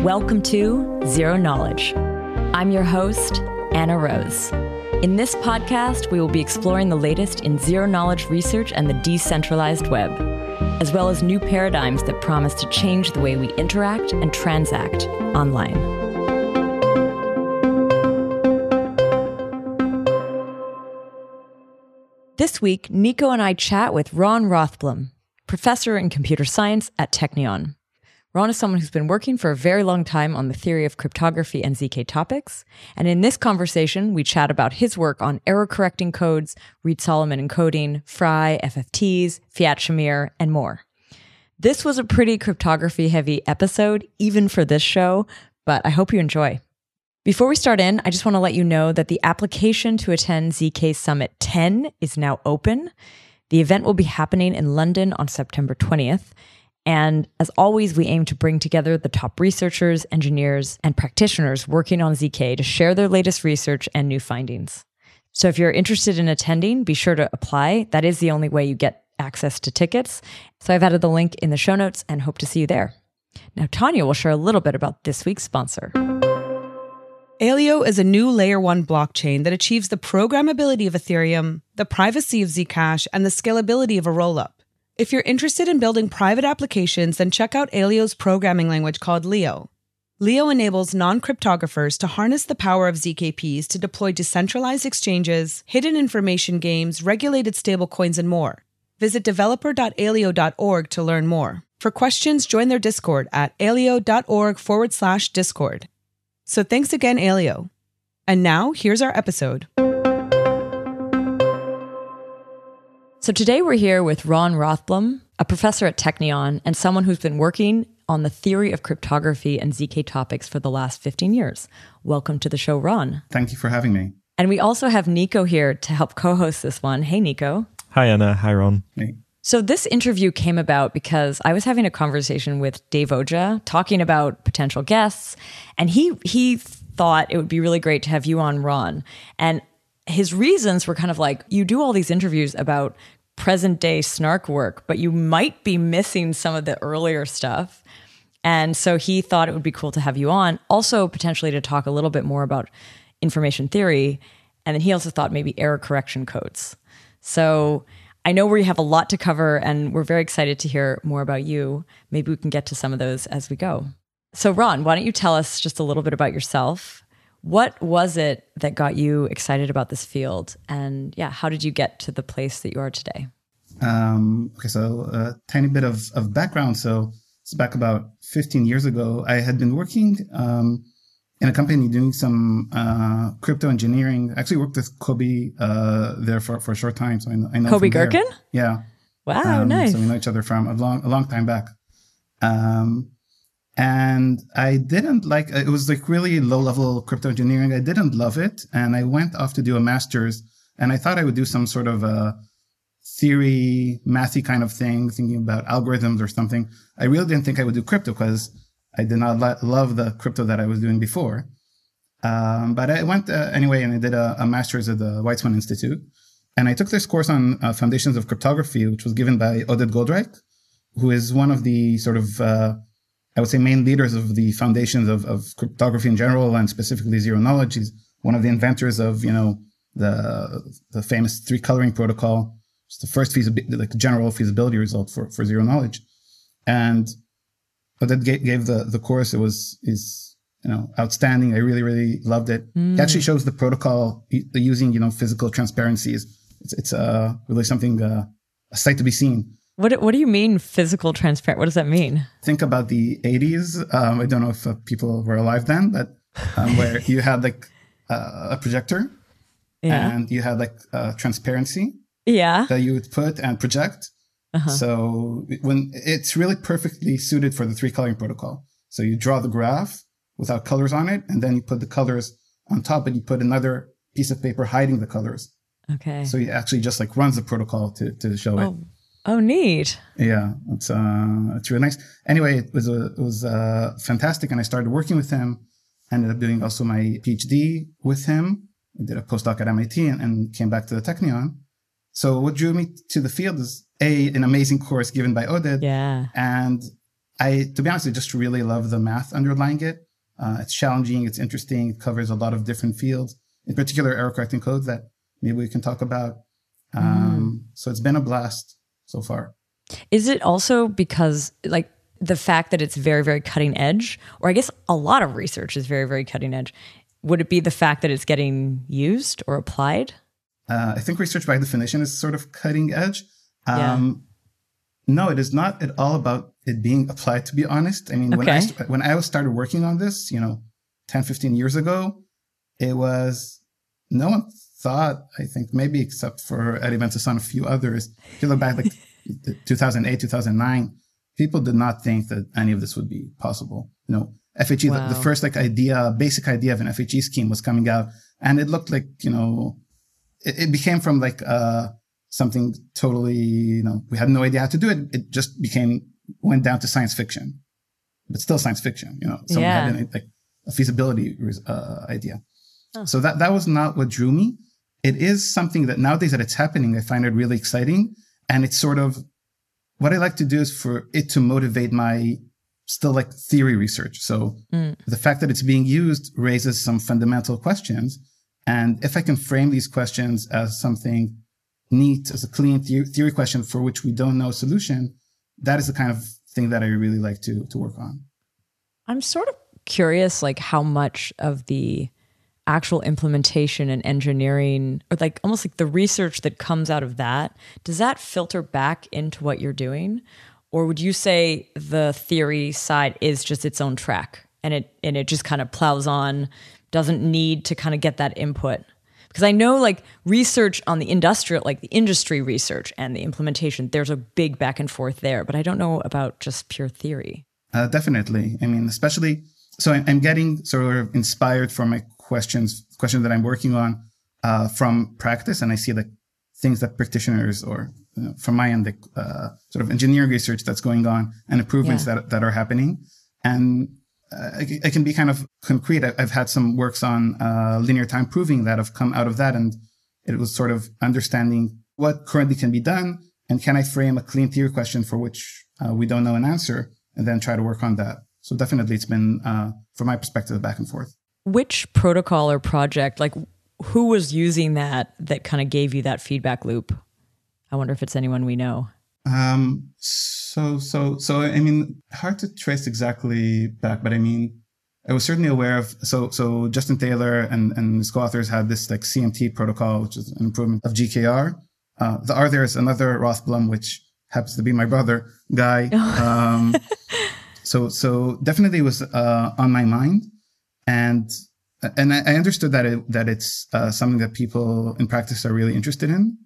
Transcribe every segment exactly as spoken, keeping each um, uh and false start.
Welcome to Zero Knowledge. I'm your host, Anna Rose. In this podcast, we will be exploring the latest in zero-knowledge research and the decentralized web, as well as new paradigms that promise to change the way we interact and transact online. This week, Nico and I chat with Ron Rothblum, professor in computer science at Technion. Ron is someone who's been working for a very long time on the theory of cryptography and Z K topics. And in this conversation, we chat about his work on error-correcting codes, Reed-Solomon encoding, F R I, F F Ts, Fiat-Shamir, and more. This was a pretty cryptography-heavy episode, even for this show, but I hope you enjoy. Before we start in, I just want to let you know that the application to attend Z K Summit ten is now open. The event will be happening in London on September twentieth. And as always, we aim to bring together the top researchers, engineers, and practitioners working on Z K to share their latest research and new findings. So if you're interested in attending, be sure to apply. That is the only way you get access to tickets. So I've added the link in the show notes and hope to see you there. Now, Tanya will share a little bit about this week's sponsor. Aleo is a new layer one blockchain that achieves the programmability of Ethereum, the privacy of Zcash, and the scalability of a rollup. If you're interested in building private applications, then check out Aleo's programming language called Leo. Leo enables non-cryptographers to harness the power of Z K Ps to deploy decentralized exchanges, hidden information games, regulated stablecoins, and more. Visit developer dot aleo dot org to learn more. For questions, join their Discord at aleo.org forward slash Discord. So thanks again, Aleo. And now, here's our episode. So today we're here with Ron Rothblum, a professor at Technion and someone who's been working on the theory of cryptography and Z K topics for the last fifteen years. Welcome to the show, Ron. Thank you for having me. And we also have Nico here to help co-host this one. Hey, Nico. Hi, Anna. Hi, Ron. Hey. So this interview came about because I was having a conversation with Dave Oja talking about potential guests, and he he thought it would be really great to have you on, Ron. And his reasons were kind of like, you do all these interviews about present day snark work, but you might be missing some of the earlier stuff. And so he thought it would be cool to have you on, also potentially to talk a little bit more about information theory. And then he also thought maybe error correction codes. So I know we have a lot to cover and we're very excited to hear more about you. Maybe we can get to some of those as we go. So Ron, why don't you tell us just a little bit about yourself? What was it that got you excited about this field? And yeah, how did you get to the place that you are today? Um, okay, so a tiny bit of, of background. So it's back about fifteen years ago. I had been working um, in a company doing some uh, crypto engineering. I actually worked with Kobe uh, there for, for a short time. So I know, I know Kobe Gherkin? Yeah. Wow, um, nice. So we know each other from a long, a long time back. Um, And I didn't like, it was like really low level crypto engineering. I didn't love it. And I went off to do a master's and I thought I would do some sort of a theory, mathy kind of thing, thinking about algorithms or something. I really didn't think I would do crypto because I did not lo- love the crypto that I was doing before. Um, but I went uh, anyway and I did a, a master's at the Weizmann Institute. And I took this course on uh, foundations of cryptography, which was given by Oded Goldreich, who is one of the sort of, uh, I would say, main leaders of the foundations of, of cryptography in general, and specifically zero knowledge. He's one of the inventors of, you know, the the famous three coloring protocol. It's the first feasibility, like general feasibility result for, for zero knowledge. And that gave, gave the, the course. It was, is, you know, outstanding. I really, really loved it. Mm. It actually shows the protocol using, you know, physical transparencies. It's, it's uh, really something, uh, a sight to be seen. What What do you mean physical transparent? What does that mean? Think about the eighties. Um, I don't know if uh, people were alive then, but um, where you had like uh, a projector yeah. and you had like uh, transparency yeah. that you would put and project. Uh-huh. So when it's really perfectly suited for the three coloring protocol. So you draw the graph without colors on it, and then you put the colors on top, and you put another piece of paper hiding the colors. Okay. So it actually just like runs the protocol to to show oh. it. Oh, neat. Yeah, it's uh, it's really nice. Anyway, it was a, it was uh, fantastic, and I started working with him. Ended up doing also my PhD with him. I did a postdoc at M I T and, and came back to the Technion. So what drew me to the field is A, an amazing course given by Oded. Yeah. And I, to be honest, I just really love the math underlying it. Uh, it's challenging. It's interesting. It covers a lot of different fields, in particular error correcting code that maybe we can talk about. Um, mm. So it's been a blast so far. Is it also because like the fact that it's very, very cutting edge, or I guess a lot of research is very, very cutting edge. Would it be the fact that it's getting used or applied? Uh, I think research by definition is sort of cutting edge. Um, yeah. No, it is not at all about it being applied, to be honest. I mean, okay. when I when I started working on this, you know, ten, fifteen years ago, it was, no one thought, I think, maybe except for Eddie Bensasan and a few others, if you look back like two thousand eight, two thousand nine, people did not think that any of this would be possible. You know, F H E, wow. the, the first like idea, basic idea of an F H E scheme was coming out, and it looked like, you know, it, it became from like uh something totally, you know, we had no idea how to do it. It just became, went down to science fiction, but still science fiction, you know, someone yeah. had an, like a feasibility uh, idea. Oh. So that, that was not what drew me. It is something that nowadays that it's happening, I find it really exciting. And it's sort of, what I like to do is for it to motivate my still like theory research. So mm. the fact that it's being used raises some fundamental questions. And if I can frame these questions as something neat, as a clean theory, theory question for which we don't know a solution, that is the kind of thing that I really like to to work on. I'm sort of curious, like how much of the actual implementation and engineering, or like almost like the research that comes out of that, does that filter back into what you're doing? Or would you say the theory side is just its own track and it and it just kind of plows on, doesn't need to kind of get that input? Because I know like research on the industrial, like the industry research and the implementation, there's a big back and forth there, but I don't know about just pure theory. Uh, definitely. I mean, especially, so I'm getting sort of inspired from my questions, questions that I'm working on uh, from practice. And I see like things that practitioners or you know, from my end, the uh, sort of engineering research that's going on and improvements yeah. that, that are happening. And Uh, it can be kind of concrete. I've had some works on uh, linear time proving that have come out of that. And it was sort of understanding what currently can be done. And can I frame a clean theory question for which uh, we don't know an answer and then try to work on that? So definitely it's been, uh, from my perspective, back and forth. Which protocol or project, like who was using that, that kind of gave you that feedback loop? I wonder if it's anyone we know. Um, so, so, so, I mean, hard to trace exactly back, but I mean, I was certainly aware of, so, so Justin Taylor and, and his co-authors had this like C M T protocol, which is an improvement of G K R. Uh, the R there is another Rothblum, which happens to be my brother, Guy. Um, so, so definitely was, uh, on my mind. And, and I, I understood that it, that it's, uh, something that people in practice are really interested in.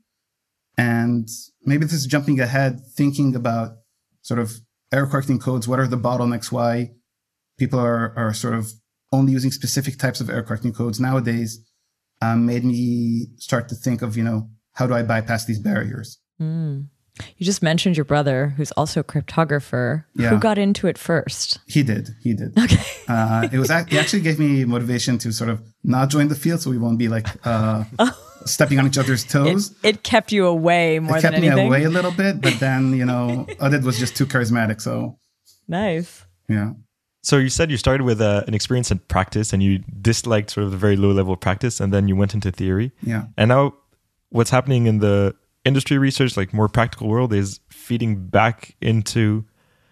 And maybe this is jumping ahead, thinking about sort of error correcting codes. What are the bottlenecks? Why people are, are sort of only using specific types of error correcting codes nowadays um, made me start to think of, you know, how do I bypass these barriers? Mm. You just mentioned your brother, who's also a cryptographer. Yeah. Who got into it first? He did. He did. Okay. uh, it was, he actually gave me motivation to sort of not join the field so we won't be like, uh, oh. stepping on each other's toes. It, it kept you away more than anything. It kept me away a little bit, but then, you know, Oded was just too charismatic. So nice. Yeah. So you said you started with uh, an experience in practice and you disliked sort of the very low level of practice and then you went into theory. Yeah. And now what's happening in the industry research, like more practical world, is feeding back into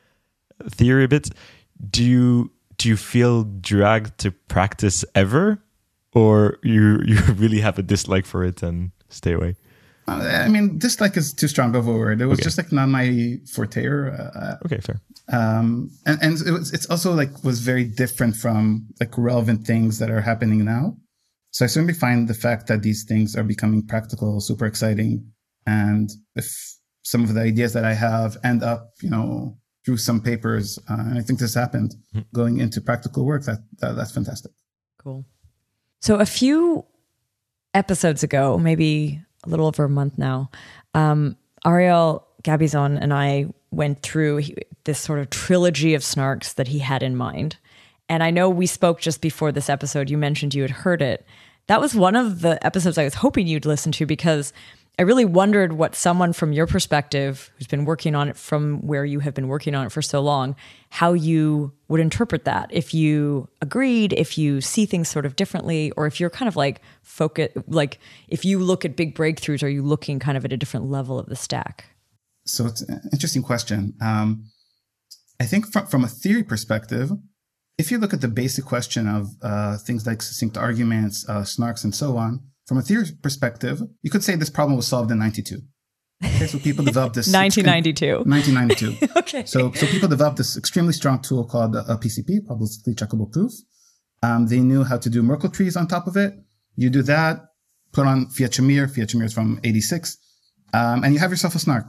theory a bit. Do you, do you feel dragged to practice ever? Or you you really have a dislike for it and stay away? Uh, I mean, dislike is too strong of a word. It was okay. just like not my forte. Uh, okay, fair. Um, and and it was, it's also like was very different from like relevant things that are happening now. So I certainly find the fact that these things are becoming practical super exciting. And if some of the ideas that I have end up, you know, through some papers, uh, and I think this happened, mm-hmm. going into practical work, that, that that's fantastic. Cool. So a few episodes ago, maybe a little over a month now, um, Ariel Gabizon and I went through this sort of trilogy of snarks that he had in mind. And I know we spoke just before this episode. You mentioned you had heard it. That was one of the episodes I was hoping you'd listen to because I really wondered what someone from your perspective, who's been working on it from where you have been working on it for so long, how you would interpret that. If you agreed, if you see things sort of differently, or if you're kind of like focus, like if you look at big breakthroughs, are you looking kind of at a different level of the stack? So it's an interesting question. Um, I think from, from a theory perspective, if you look at the basic question of uh, things like succinct arguments, uh, snarks, and so on, from a theory perspective, you could say this problem was solved in ninety-two. Okay, so people developed this... nineteen ninety-two. nineteen ninety-two. Okay. So, so people developed this extremely strong tool called a P C P, publicly checkable proof. Um, they knew how to do Merkle trees on top of it. You do that, put on Fiat-Shamir. Fiat-Shamir is from eighty-six, um, and you have yourself a snark.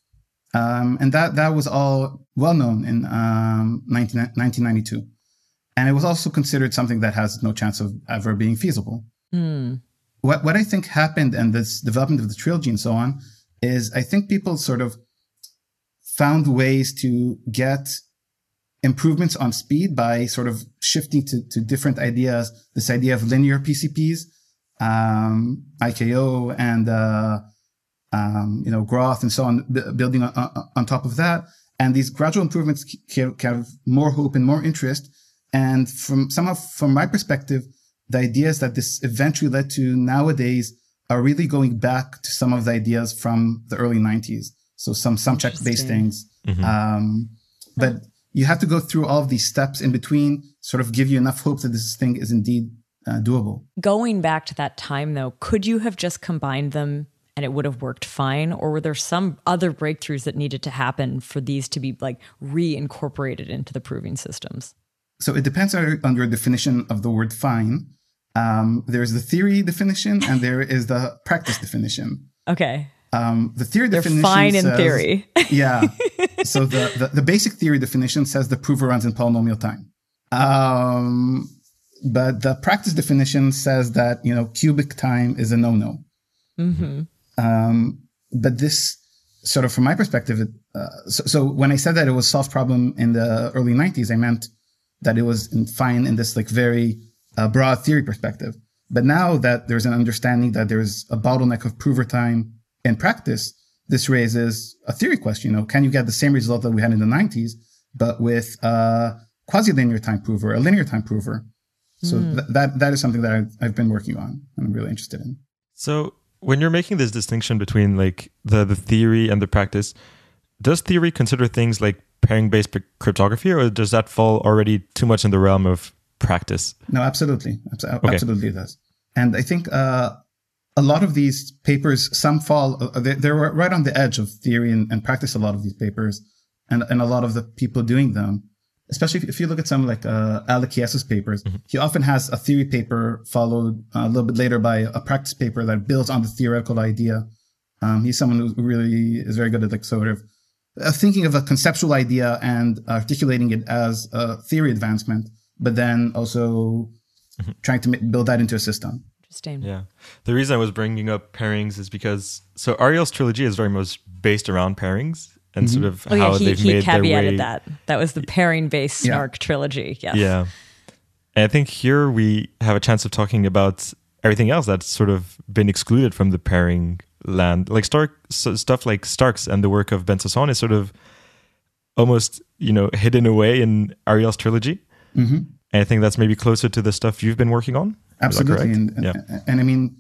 Um, and that that was all well known in um, nineteen ninety-two. And it was also considered something that has no chance of ever being feasible. Mm. What what I think happened in this development of the trilogy and so on is I think people sort of found ways to get improvements on speed by sort of shifting to, to different ideas. This idea of linear P C Ps, um, I K O and, uh, um, you know, Groth and so on, b- building on, on, on top of that. And these gradual improvements can have more hope and more interest. And from somehow, from my perspective, the ideas that this eventually led to nowadays are really going back to some of the ideas from the early nineties. So some sum check based things. Mm-hmm. Um, but you have to go through all of these steps in between, sort of give you enough hope that this thing is indeed uh, doable. Going back to that time though, could you have just combined them and it would have worked fine? Or were there some other breakthroughs that needed to happen for these to be like reincorporated into the proving systems? So it depends on, on your definition of the word fine. Um, there's the theory definition and there is the practice definition. Okay. Um, the theory They're definition fine says, in theory. Yeah. So the, the, the basic theory definition says the prover runs in polynomial time. Um, but the practice definition says that, you know, cubic time is a no-no. Mm-hmm. Um, but this sort of, from my perspective, uh, so, so when I said that it was solved problem in the early nineties, I meant that it was in, fine in this like very uh, broad theory perspective. But now that there's an understanding that there's a bottleneck of prover time in practice, this raises a theory question. You know, can you get the same result that we had in the nineties, but with a quasi-linear time prover, a linear time prover? So Mm. th- that that is something that I've, I've been working on and I'm really interested in. So when you're making this distinction between like the, the theory and the practice, does theory consider things like pairing-based p- cryptography, or does that fall already too much in the realm of practice? No, absolutely. Abs- Okay. Absolutely it does. And I think uh, a lot of these papers, some fall, uh, they, they're right on the edge of theory and, and practice, a lot of these papers, and, and a lot of the people doing them. Especially if, if you look at some like uh, Alec Chies's papers, mm-hmm. he often has a theory paper followed uh, a little bit later by a practice paper that builds on the theoretical idea. Um, he's someone who really is very good at like sort of uh, thinking of a conceptual idea and articulating it as a theory advancement, but then also mm-hmm. trying to ma- build that into a system. Interesting. Yeah. The reason I was bringing up pairings is because, so Ariel's trilogy is very much based around pairings. And mm-hmm. sort of oh, how yeah, he, they've he made their way. caveated that. That was the pairing-based Yeah. Snark trilogy. Yes. Yeah. And I think here we have a chance of talking about everything else that's sort of been excluded from the pairing land. Like Stark, so stuff like Starks and the work of Ben Sasson is sort of almost, you know, hidden away in Ariel's trilogy. Mm-hmm. And I think that's maybe closer to the stuff you've been working on. Absolutely. And, and, yeah. and I mean,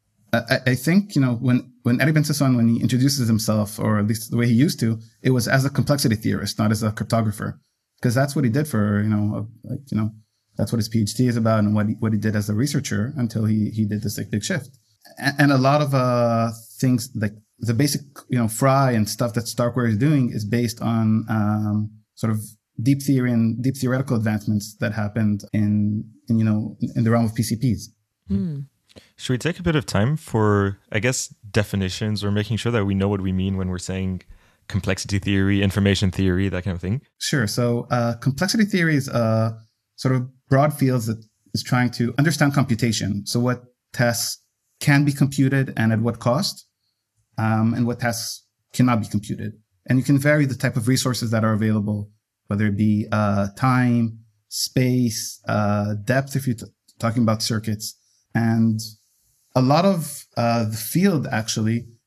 I, I think, you know, when, when Eddie Ben Sasson, when he introduces himself, or at least the way he used to, it was as a complexity theorist, not as a cryptographer. Because that's what he did for, you know, like, you know, that's what his PhD is about and what he, what he did as a researcher until he, he did this like big shift. And, and a lot of, uh, things like the basic, you know, Fry and stuff that Starkware is doing is based on, um, sort of deep theory and deep theoretical advancements that happened in, in you know, in the realm of P C Ps. Mm. Should we take a bit of time for, I guess, definitions or making sure that we know what we mean when we're saying complexity theory, information theory, that kind of thing? Sure. So uh, complexity theory is a sort of broad fields that is trying to understand computation. So what tasks can be computed and at what cost, um, and what tasks cannot be computed. And you can vary the type of resources that are available, whether it be uh, time, space, uh, depth, if you're t- talking about circuits. And a lot of uh, the field actually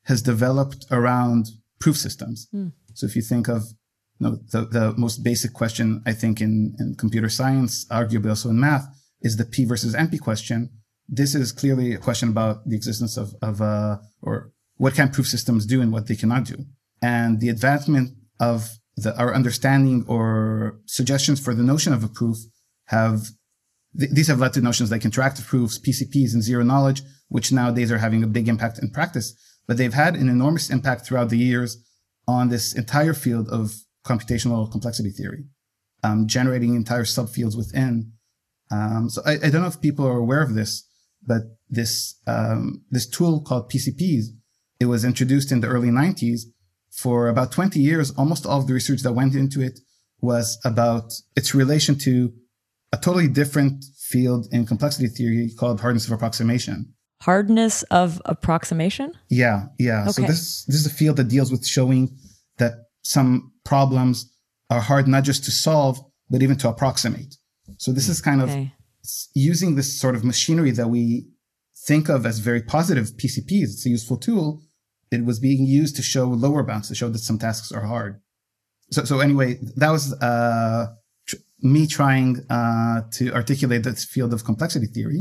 has developed around proof systems. Mm. So if you think of you know, the, the most basic question, I think in, in computer science, arguably also in math, is the P versus N P question. This is clearly a question about the existence of, of uh, or what can proof systems do and what they cannot do. And the advancement of the, our understanding or suggestions for the notion of a proof have, th- these have led to notions like interactive proofs, P C Ps, and zero knowledge, which nowadays are having a big impact in practice. But they've had an enormous impact throughout the years on this entire field of computational complexity theory, um, generating entire subfields within. Um, so I, I don't know if people are aware of this, but this, um, this tool called P C Ps, it was introduced in the early nineties. For about twenty years, almost all of the research that went into it was about its relation to a totally different field in complexity theory called hardness of approximation. Hardness of approximation? Yeah, yeah. Okay. So this, this is a field that deals with showing that some problems are hard not just to solve, but even to approximate. So this is kind of okay. using this sort of machinery that we think of as very positive, P C Ps. It's a useful tool. It was being used to show lower bounds, to show that some tasks are hard. So, so anyway, that was uh, tr- me trying uh, to articulate this field of complexity theory.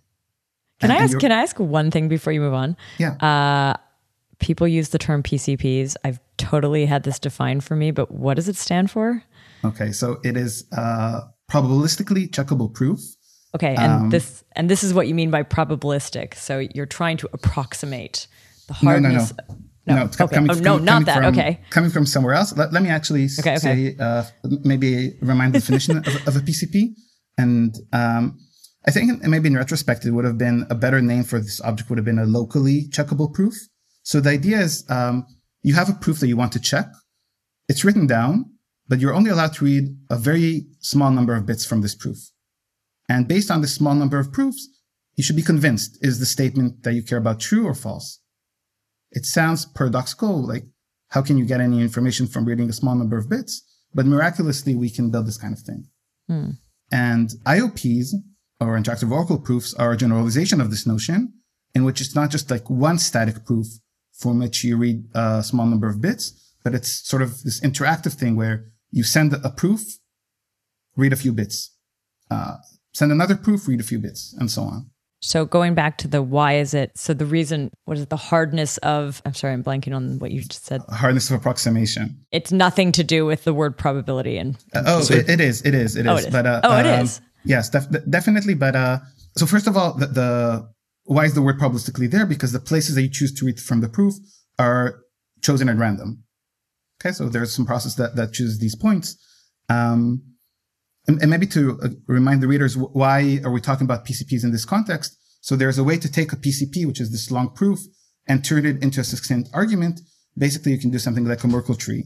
Can and, I ask? and Can I ask one thing before you move on? Yeah. Uh, people use the term P C Ps. I've totally had this defined for me, but what does it stand for? Okay, so it is uh, probabilistically checkable proof. Okay, and um, this and this is what you mean by probabilistic. So you're trying to approximate the No, hardness. no, no. No, it's okay. coming, oh, com- no, coming not that. From, okay. Coming from somewhere else. Let, let me actually s- Okay, okay. say, uh, maybe remind the definition of, of a P C P. And um, I think maybe in retrospect, it would have been a better name for this object would have been a locally checkable proof. So the idea is um, you have a proof that you want to check. It's written down, but you're only allowed to read a very small number of bits from this proof. And based on this small number of proofs, you should be convinced, is the statement that you care about true or false? It sounds paradoxical, like how can you get any information from reading a small number of bits? But miraculously, we can build this kind of thing. Hmm. And I O Ps, or interactive oracle proofs, are a generalization of this notion, in which it's not just like one static proof from which you read a small number of bits, but it's sort of this interactive thing where you send a proof, read a few bits, uh, send another proof, read a few bits, and so on. So going back to the why is it, so the reason, what is it, the hardness of, I'm sorry, I'm blanking on what you just said. Hardness of approximation. It's nothing to do with the word probability. and. Uh, oh, it, it is, it is, it Oh, is. it is. But, uh, oh, it um, is. Yes, def- definitely. But uh, so first of all, the, the why is the word probabilistically there? Because the places that you choose to read from the proof are chosen at random. Okay, so there's some process that, that chooses these points. Um, and, and maybe to uh, remind the readers, why are we talking about P C Ps in this context? So there's a way to take a P C P, which is this long proof, and turn it into a succinct argument. Basically, you can do something like a Merkle tree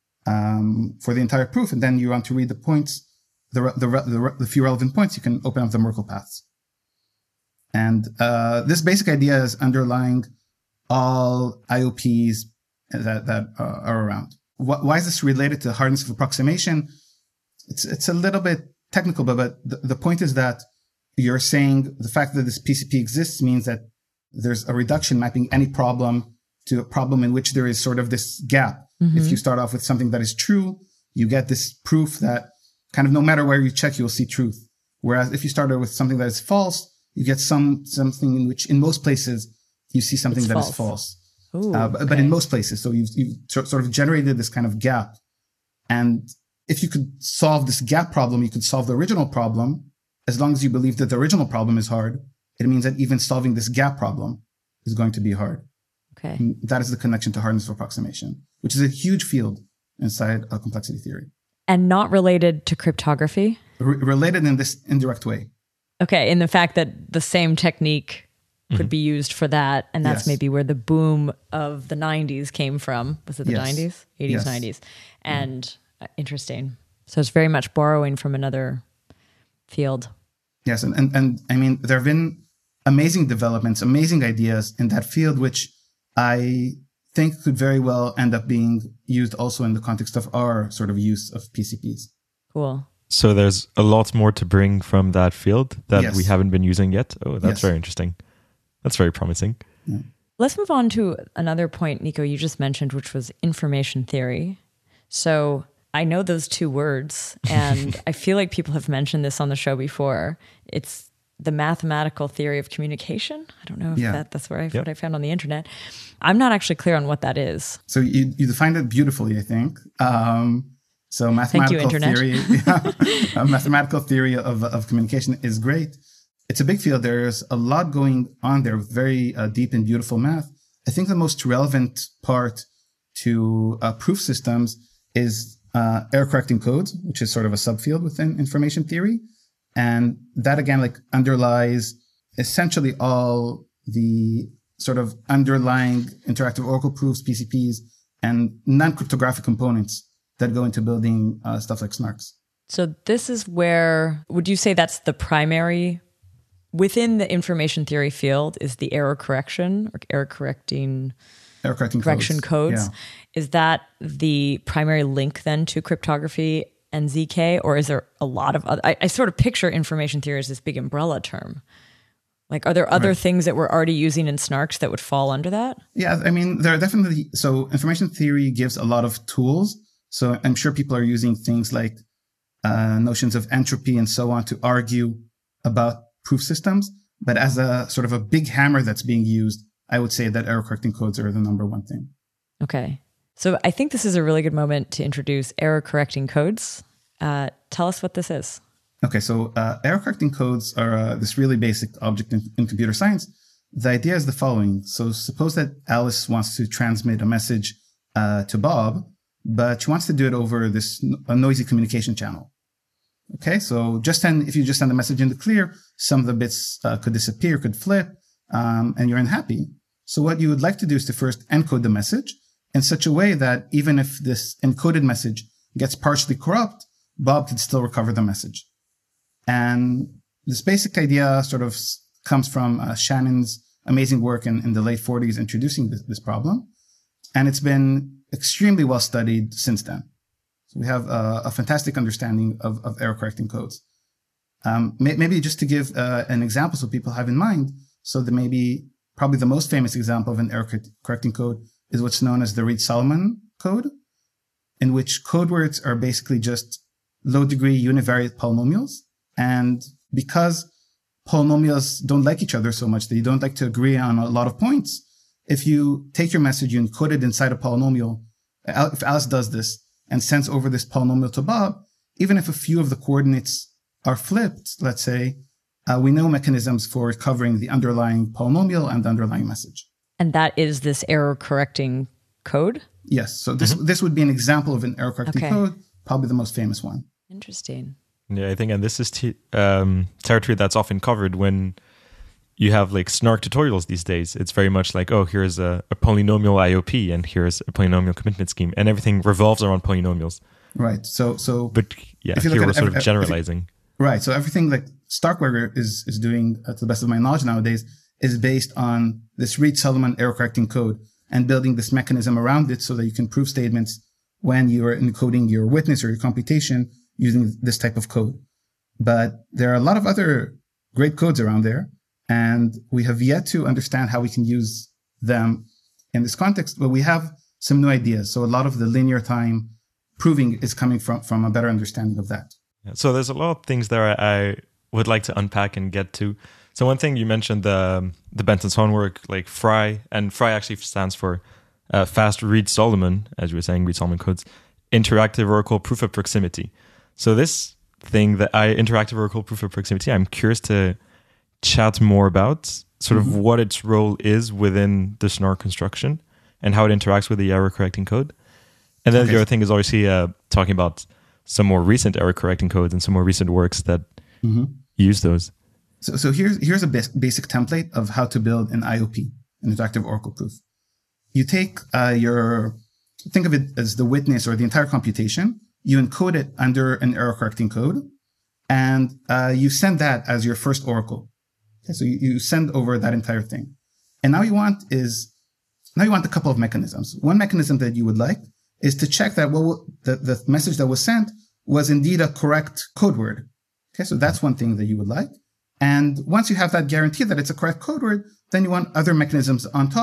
um, for the entire proof, and then you want to read the points, the the, the, the few relevant points, you can open up the Merkle paths. And uh, this basic idea is underlying all I O Ps that, that uh, are around. Why is this related to hardness of approximation? It's it's a little bit technical, but, but the, the point is that you're saying the fact that this P C P exists means that there's a reduction mapping any problem to a problem in which there is sort of this gap. Mm-hmm. If you start off with something that is true, you get this proof that kind of no matter where you check, you'll see truth. Whereas if you started with something that is false, you get some something in which in most places you see something it's that false. is false. Ooh, uh, but, okay. but in most places, so you've, you've sort of generated this kind of gap. And if you could solve this gap problem, you could solve the original problem. As long as you believe that the original problem is hard, it means that even solving this gap problem is going to be hard. Okay. And that is the connection to hardness of approximation, which is a huge field inside uh, complexity theory. And not related to cryptography? R- related in this indirect way. Okay, in the fact that the same technique could mm-hmm. be used for that, and that's yes. maybe where the boom of the nineties came from. Was it the yes. nineties? eighties, yes. nineties. And mm-hmm. uh, interesting. So it's very much borrowing from another field. Yes, and, and, and I mean, there have been amazing developments, amazing ideas in that field, which I think could very well end up being used also in the context of our sort of use of P C Ps. Cool. So there's a lot more to bring from that field that yes. we haven't been using yet. Oh, that's yes. very interesting. That's very promising. Yeah. Let's move on to another point, Nico, you just mentioned, which was information theory. So I know those two words, and I feel like people have mentioned this on the show before. It's the mathematical theory of communication. I don't know if Yeah. that, that's where I, Yep. what I found on the internet. I'm not actually clear on what that is. So you, you defined it beautifully, I think. Um, so mathematical Thank you, Internet. theory, yeah, a mathematical theory of, of communication is great. It's a big field. There's a lot going on there with very uh, deep and beautiful math. I think the most relevant part to uh, proof systems is uh, error correcting codes, which is sort of a subfield within information theory. And that, again, like underlies essentially all the sort of underlying interactive oracle proofs, P C Ps, and non-cryptographic components that go into building uh, stuff like snarks. So this is where, would you say that's the primary, within the information theory field, is the error correction or error correcting Error correcting correction codes? Yeah. Is that the primary link then to cryptography and Z K, or is there a lot of other, I, I sort of picture information theory as this big umbrella term. Like, are there other Right. things that we're already using in snarks that would fall under that? Yeah, I mean, there are definitely, so information theory gives a lot of tools. So I'm sure people are using things like uh, notions of entropy and so on to argue about proof systems. But as a sort of a big hammer that's being used, I would say that error correcting codes are the number one thing. Okay. So I think this is a really good moment to introduce error correcting codes. Uh, tell us what this is. Okay, so uh, error correcting codes are uh, this really basic object in, in computer science. The idea is the following. So suppose that Alice wants to transmit a message uh, to Bob, but she wants to do it over this a noisy communication channel. Okay, so just send, if you just send a message in the clear, some of the bits uh, could disappear, could flip, um, and you're unhappy. So what you would like to do is to first encode the message in such a way that even if this encoded message gets partially corrupt, Bob can still recover the message. And this basic idea sort of comes from uh, Shannon's amazing work in, in the late forties introducing this, this problem. And it's been extremely well studied since then. So we have a, a fantastic understanding of, of error correcting codes. Um, may, maybe just to give uh, an example so people have in mind, so that maybe probably the most famous example of an error correcting code is what's known as the Reed-Solomon code, in which code words are basically just low-degree univariate polynomials. And because polynomials don't like each other so much, they don't like to agree on a lot of points, if you take your message, you encode it inside a polynomial, if Alice does this and sends over this polynomial to Bob, even if a few of the coordinates are flipped, let's say, uh, we know mechanisms for recovering the underlying polynomial and the underlying message. And that is this error correcting code? Yes. So this, mm-hmm. this would be an example of an error correcting Okay. code, probably the most famous one. Interesting. Yeah, I think, and this is t- um, territory that's often covered when you have like snark tutorials these days. It's very much like, oh, here's a, a polynomial I O P and here's a polynomial commitment scheme, and everything revolves around polynomials. Right. So, so, but yeah, if you here look we're at sort every, of generalizing. If you, right. So everything like Starkweather is is doing, uh, to the best of my knowledge nowadays, is based on this Reed-Solomon error correcting code and building this mechanism around it so that you can prove statements when you are encoding your witness or your computation using this type of code. But there are a lot of other great codes around there, and we have yet to understand how we can use them in this context. But we have some new ideas. So a lot of the linear time proving is coming from, from a better understanding of that. Yeah, so there's a lot of things there I would like to unpack and get to. So one thing you mentioned, the the Benson-Swan work, like F R I, and F R I actually stands for uh, Fast Reed-Solomon, as you were saying, Reed-Solomon codes, Interactive Oracle Proof of Proximity. So this thing that I, Interactive Oracle Proof of Proximity, I'm curious to chat more about, sort mm-hmm. of what its role is within the snark construction and how it interacts with the error correcting code. And then okay. the other thing is obviously uh, talking about some more recent error correcting codes and some more recent works that mm-hmm. use those. So, so here's here's a bas- basic template of how to build an I O P, an interactive oracle proof. You take uh, your, think of it as the witness or the entire computation. You encode it under an error correcting code, and uh, you send that as your first oracle. Okay, so you, you send over that entire thing. And now you want is, now you want a couple of mechanisms. One mechanism that you would like is to check that well, the, the message that was sent was indeed a correct code word. Okay, so that's one thing that you would like. And once you have that guarantee that it's a correct code word, then you want other mechanisms on top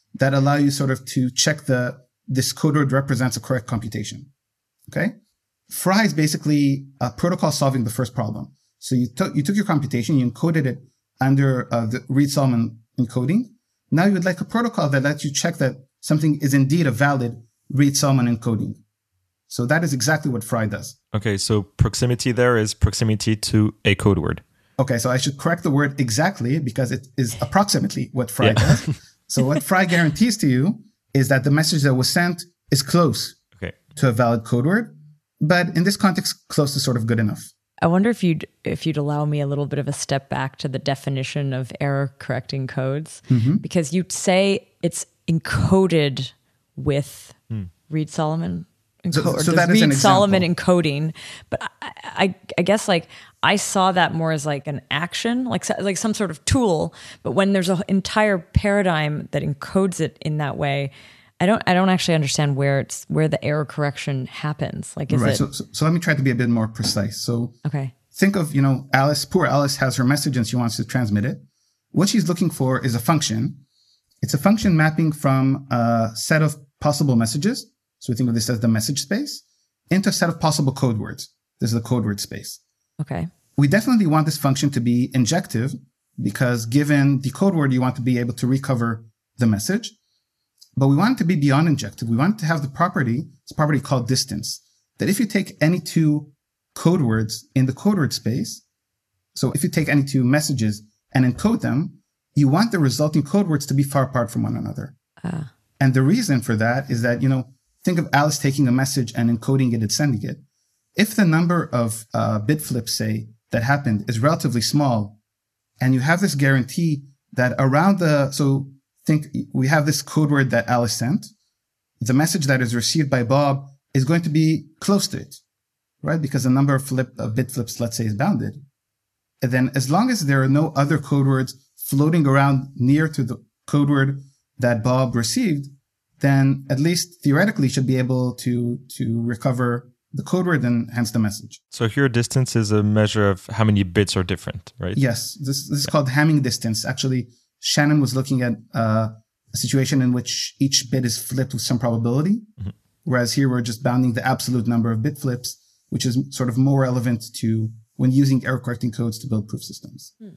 that allow you sort of to check the this code word represents a correct computation. Okay. Fry is basically a protocol solving the first problem. So you took you took your computation, you encoded it under uh, the Reed-Solomon encoding. Now you would like a protocol that lets you check that something is indeed a valid Reed-Solomon encoding. So that is exactly what Fry does. Okay, so proximity there is proximity to a code word. Okay, so I should correct the word exactly because it is approximately what Fry yeah. does. So what Fry guarantees to you is that the message that was sent is close okay. to a valid code word. But in this context, close is sort of good enough. I wonder if you'd if you'd allow me a little bit of a step back to the definition of error correcting codes, mm-hmm. because you'd say it's encoded with hmm. Reed-Solomon. So, Enco- so that is an Reed-Solomon example. encoding, but I, I, I guess like I saw that more as like an action, like like some sort of tool. But when there's an entire paradigm that encodes it in that way, I don't I don't actually understand where it's where the error correction happens. Like is right. it? So, so so let me try to be a bit more precise. So Okay. think of you know Alice. Poor Alice has her message and she wants to transmit it. What she's looking for is a function. It's a function mapping from a set of possible messages. So we think of this as the message space into a set of possible code words. This is the code word space. Okay. We definitely want this function to be injective because given the code word, you want to be able to recover the message. But we want it to be beyond injective. We want it to have the property, it's a property called distance, that if you take any two code words in the code word space, so if you take any two messages and encode them, you want the resulting code words to be far apart from one another. Uh. And the reason for that is that, you know, think of Alice taking a message and encoding it and sending it. If the number of uh, bit flips, say, that happened is relatively small, and you have this guarantee that around the, so think we have this code word that Alice sent, the message that is received by Bob is going to be close to it, right? Because the number of flip, uh, bit flips, let's say, is bounded. And then as long as there are no other code words floating around near to the code word that Bob received, then at least theoretically should be able to, to recover the code word and hence the message. So here distance is a measure of how many bits are different, right? Yes. This, this is called Hamming distance. Actually, Shannon was looking at uh, a situation in which each bit is flipped with some probability. Mm-hmm. Whereas here we're just bounding the absolute number of bit flips, which is sort of more relevant to when using error correcting codes to build proof systems. Hmm.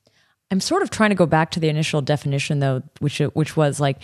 I'm sort of trying to go back to the initial definition though, which, which was like,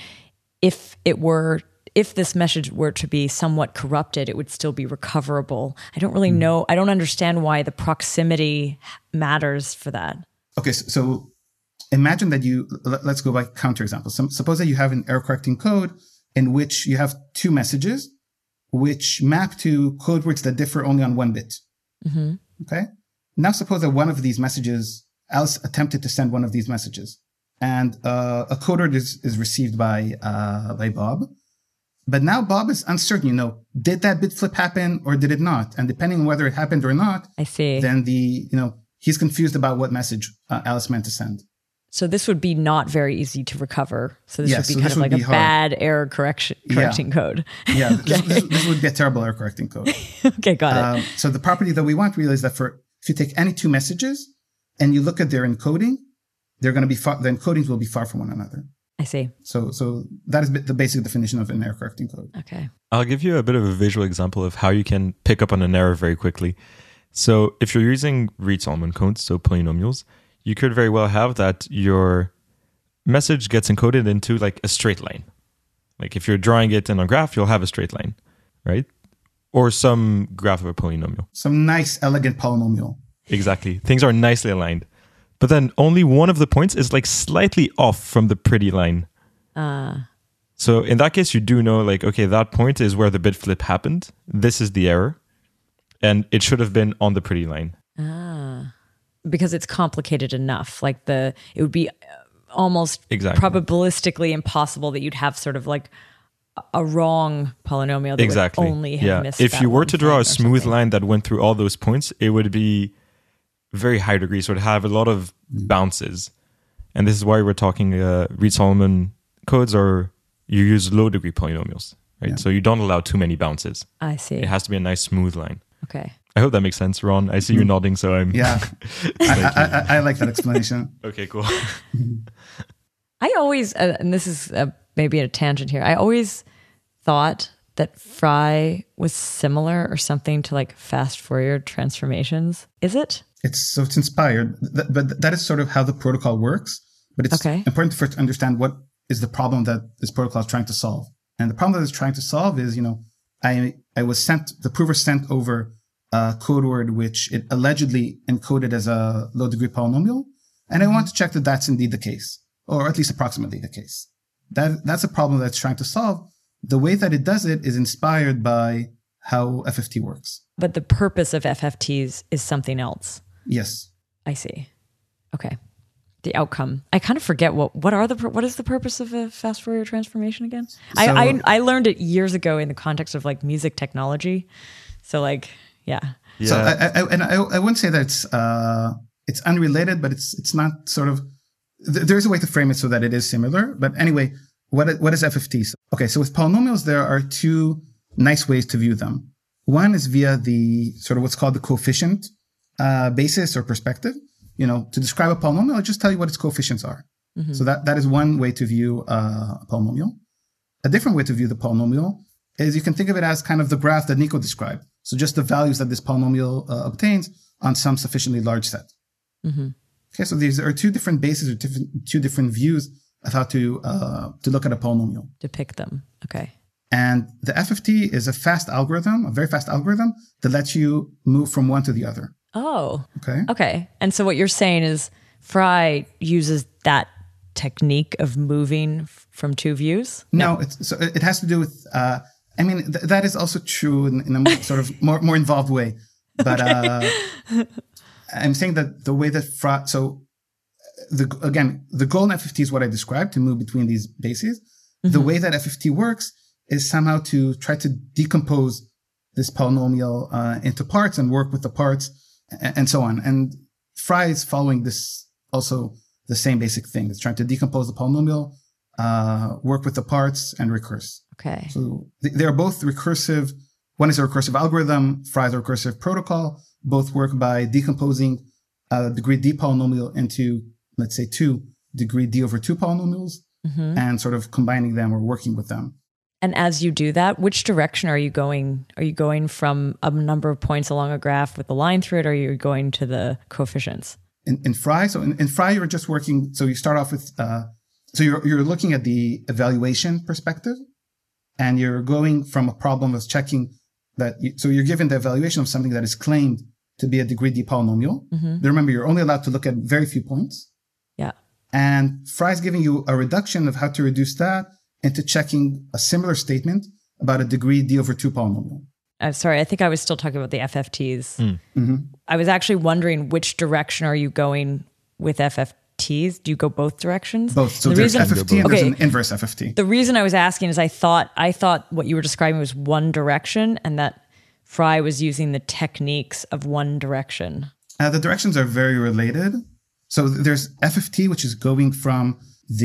if it were, if this message were to be somewhat corrupted, it would still be recoverable. I don't really know. I don't understand why the proximity matters for that. Okay. So, so imagine that you, let's go by counterexample. So, suppose that you have an error correcting code in which you have two messages, which map to code words that differ only on one bit. Mm-hmm. Okay. Now suppose that one of these messages, Alice attempted to send one of these messages. And uh, a code word is, is received by uh, by Bob. But now Bob is uncertain, you know, did that bit flip happen or did it not? And depending on whether it happened or not, I see. Then the, you know, he's confused about what message uh, Alice meant to send. So this would be not very easy to recover. So this yes, would be so kind of like a hard. bad error correction correcting yeah. code. Yeah, this, this, this would be a terrible error correcting code. Okay, got um, it. So the property that we want really is that for if you take any two messages and you look at their encoding, they're going to be far, the encodings will be far from one another. I see. So, so that is the basic definition of an error correcting code. Okay. I'll give you a bit of a visual example of how you can pick up on an error very quickly. So if you're using Reed-Solomon codes, so polynomials, you could very well have that your message gets encoded into like a straight line. Like if you're drawing it in a graph, you'll have a straight line, right? Or some graph of a polynomial. Some nice, elegant polynomial. Exactly. Things are nicely aligned. But then only one of the points is like slightly off from the pretty line. Uh, so in that case, you do know like, okay, that point is where the bit flip happened. This is the error. And it should have been on the pretty line. ah, because it's complicated enough. Like the, it would be almost exactly. probabilistically impossible that you'd have sort of like a wrong polynomial that exactly. would only have yeah. missed If that you were one to draw thing a smooth something. line that went through all those points, it would be very high degree. So it would have a lot of bounces. And this is why we're talking uh, Reed-Solomon codes, or you use low degree polynomials, right? Yeah. So you don't allow too many bounces. I see. It has to be a nice smooth line. Okay. I hope that makes sense, Ron. I see you nodding, so I'm... Yeah, I, I, I, I like that explanation. Okay, cool. I always, uh, and this is a maybe a tangent here. I always thought that Fry was similar or something to like fast Fourier transformations. Is it? It's so it's inspired, th- but that is sort of how the protocol works. But it's Okay. important for it to understand what is the problem that this protocol is trying to solve. And the problem that it's trying to solve is, you know, I I was sent, the prover sent over a code word which it allegedly encoded as a low degree polynomial. And I want to check that that's indeed the case, or at least approximately the case. That That's a problem that it's trying to solve. The way that it does it is inspired by how F F T works. But the purpose of F F Ts is something else. Yes. I see. Okay. The outcome. I kind of forget what what are the pur- what is the purpose of a fast Fourier transformation again? So- I, I I learned it years ago in the context of like music technology. So like yeah. Yeah. So I, I, and I, I wouldn't say that it's, uh, it's unrelated, but it's, it's not sort of, th- there's a way to frame it so that it is similar. But anyway, what, what is F F T? Okay. So with polynomials, there are two nice ways to view them. One is via the sort of what's called the coefficient, uh, basis or perspective. You know, to describe a polynomial, I'll just tell you what its coefficients are. Mm-hmm. So that, that is one way to view uh, a polynomial. A different way to view the polynomial is you can think of it as kind of the graph that Nico described. So just the values that this polynomial uh, obtains on some sufficiently large set. Mm-hmm. Okay, so these are two different bases or different, two different views of how to uh, to look at a polynomial. Depict them. Okay. And the F F T is a fast algorithm, a very fast algorithm that lets you move from one to the other. Oh. Okay. Okay. And so what you're saying is Fry uses that technique of moving f- from two views? No, it's, so it has to do with. Uh, I mean, th- that is also true in, in a more, sort of more more involved way. But uh, I'm saying that the way that Fry. So the again, the goal in F F T is what I described, to move between these bases. Mm-hmm. The way that F F T works is somehow to try to decompose this polynomial uh, into parts and work with the parts and, and so on. And Fry is following this also the same basic thing. It's trying to decompose the polynomial, uh, work with the parts, and recurse. Okay. So th- they are both recursive. One is a recursive algorithm. Fry is a recursive protocol. Both work by decomposing a degree D polynomial into, let's say, two degree D over two polynomials, mm-hmm. and sort of combining them or working with them. And as you do that, which direction are you going? Are you going from a number of points along a graph with a line through it, or are you going to the coefficients? In, in Fry, so in, in Fry, you're just working. So you start off with, uh, so you're you're looking at the evaluation perspective, and you're going from a problem of checking that. You, so you're given the evaluation of something that is claimed to be a degree D polynomial. Mm-hmm. Remember, you're only allowed to look at very few points. Yeah. And Fry is giving you a reduction of how to reduce that into checking a similar statement about a degree D over two polynomial. I'm sorry, I think I was still talking about the F F Ts. Mm. Mm-hmm. I was actually wondering which direction are you going with F F Ts? Do you go both directions? Both. So the there's reason, F F T and okay, there's an inverse F F T. The reason I was asking is I thought I thought what you were describing was one direction, and that Fry was using the techniques of one direction. Uh, the directions are very related. So there's F F T, which is going from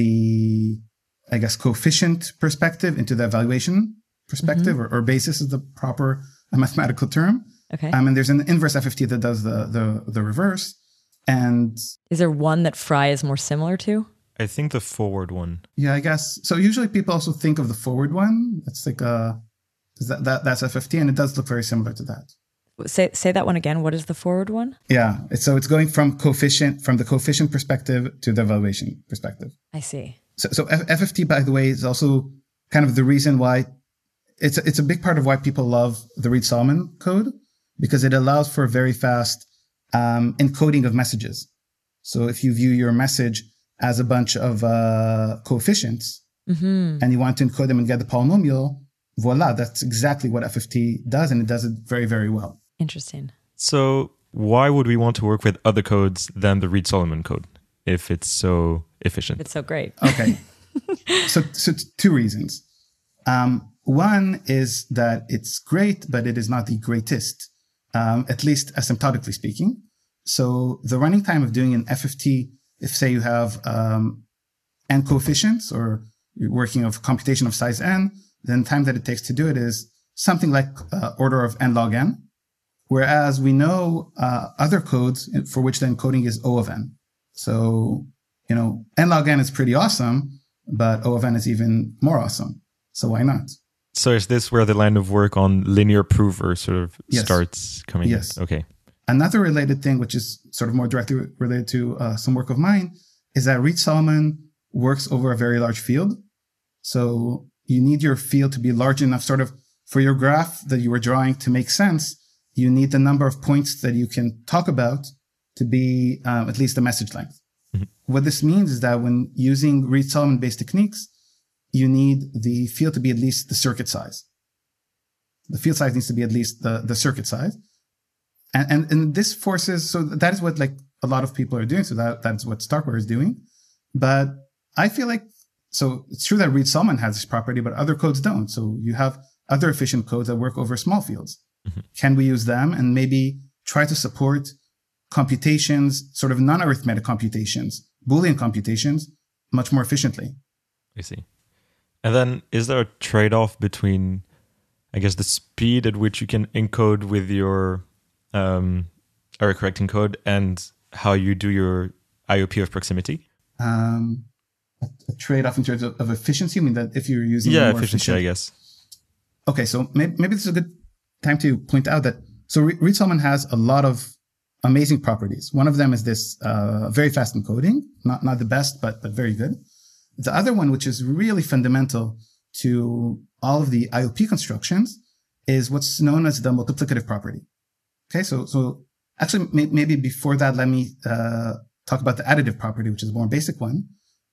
the, I guess, coefficient perspective into the evaluation perspective, mm-hmm. or, or basis is the proper mathematical term. Okay. Um, and there's an inverse F F T that does the, the, the reverse. And is there one that Fry is more similar to? I think the forward one. Yeah, I guess. So usually people also think of the forward one. It's like a, that, that that's F F T, and it does look very similar to that. Say say that one again. What is the forward one? Yeah. It's, so it's going from coefficient, from the coefficient perspective to the evaluation perspective. I see. So, so F F T, by the way, is also kind of the reason why it's a, it's a big part of why people love the Reed-Solomon code, because it allows for very fast um, encoding of messages. So if you view your message as a bunch of uh, coefficients, mm-hmm. and you want to encode them and get the polynomial, voila, that's exactly what F F T does, and it does it very, very well. Interesting. So why would we want to work with other codes than the Reed-Solomon code if it's so efficient? It's so great. Okay. so, so two reasons. Um, one is that it's great, but it is not the greatest, um, at least asymptotically speaking. So the running time of doing an F F T, if say you have um, n coefficients, or you're working of computation of size n, then time that it takes to do it is something like uh, order of n log n. Whereas we know uh, other codes for which the encoding is O of n. So, you know, n log n is pretty awesome, but O of n is even more awesome. So why not? So is this where the line of work on linear prover sort of Yes. starts coming Yes. in? Okay. Another related thing, which is sort of more directly related to uh, some work of mine, is that Reed-Solomon works over a very large field. So you need your field to be large enough sort of for your graph that you were drawing to make sense. You need the number of points that you can talk about to be um, at least the message length. Mm-hmm. What this means is that when using Reed-Solomon based techniques, you need the field to be at least the circuit size. The field size needs to be at least the, the circuit size. And, and, and this forces, so that is what like a lot of people are doing. So that, that's what Starkware is doing. But I feel like, so it's true that Reed-Solomon has this property, but other codes don't. So you have other efficient codes that work over small fields. Mm-hmm. Can we use them and maybe try to support computations, sort of non-arithmetic computations, Boolean computations, much more efficiently? I see. And then is there a trade-off between, I guess, the speed at which you can encode with your um, error correcting code and how you do your I O P of proximity? Um, a, a trade-off in terms of, of efficiency? I mean, that if you're using yeah, more efficiency, efficient... I guess. Okay, so maybe, maybe this is a good time to point out that so Reed-Solomon has a lot of amazing properties. One of them is this uh, very fast encoding, not not the best, but but very good. The other one, which is really fundamental to all of the I O P constructions, is what's known as the multiplicative property. Okay, so so actually may, maybe before that, let me uh, talk about the additive property, which is a more basic one.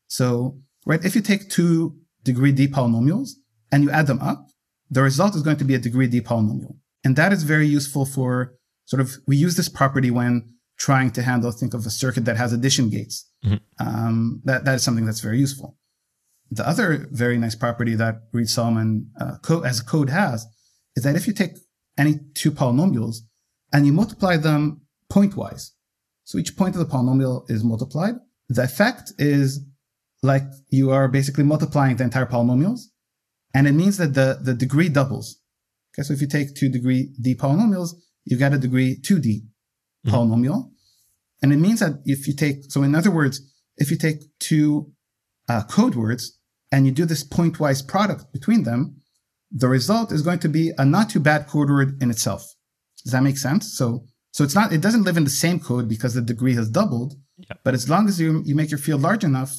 So right, if you take two degree D polynomials and you add them up, the result is going to be a degree D polynomial. And that is very useful for sort of, we use this property when trying to handle, think of a circuit that has addition gates. Mm-hmm. Um, that, that is something that's very useful. The other very nice property that Reed-Solomon uh, co- as a code has is that if you take any two polynomials and you multiply them pointwise, so each point of the polynomial is multiplied, the effect is like you are basically multiplying the entire polynomials. And it means that the, the degree doubles. Okay, so if you take two degree D polynomials, you get a degree two D mm-hmm. polynomial. And it means that if you take, so in other words, if you take two uh, code words and you do this pointwise product between them, the result is going to be a not too bad code word in itself. Does that make sense? So, so it's not, it doesn't live in the same code because the degree has doubled, yeah. But as long as you, you make your field large enough,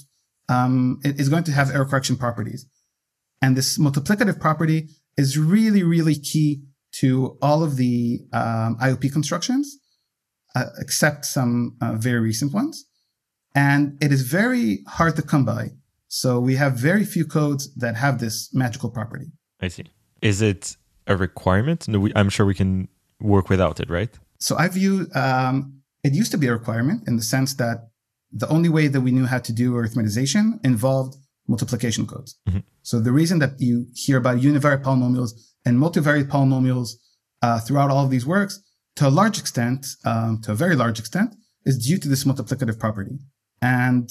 um, it is going to have error correction properties. And this multiplicative property is really, really key to all of the um, I O P constructions, uh, except some uh, very recent ones. And it is very hard to come by. So we have very few codes that have this magical property. I see. Is it a requirement? No, we, I'm sure we can work without it, right? So I view um, it used to be a requirement in the sense that the only way that we knew how to do arithmetization involved multiplication codes. Mm-hmm. So the reason that you hear about univariate polynomials and multivariate polynomials uh, throughout all of these works, to a large extent, um, to a very large extent, is due to this multiplicative property. And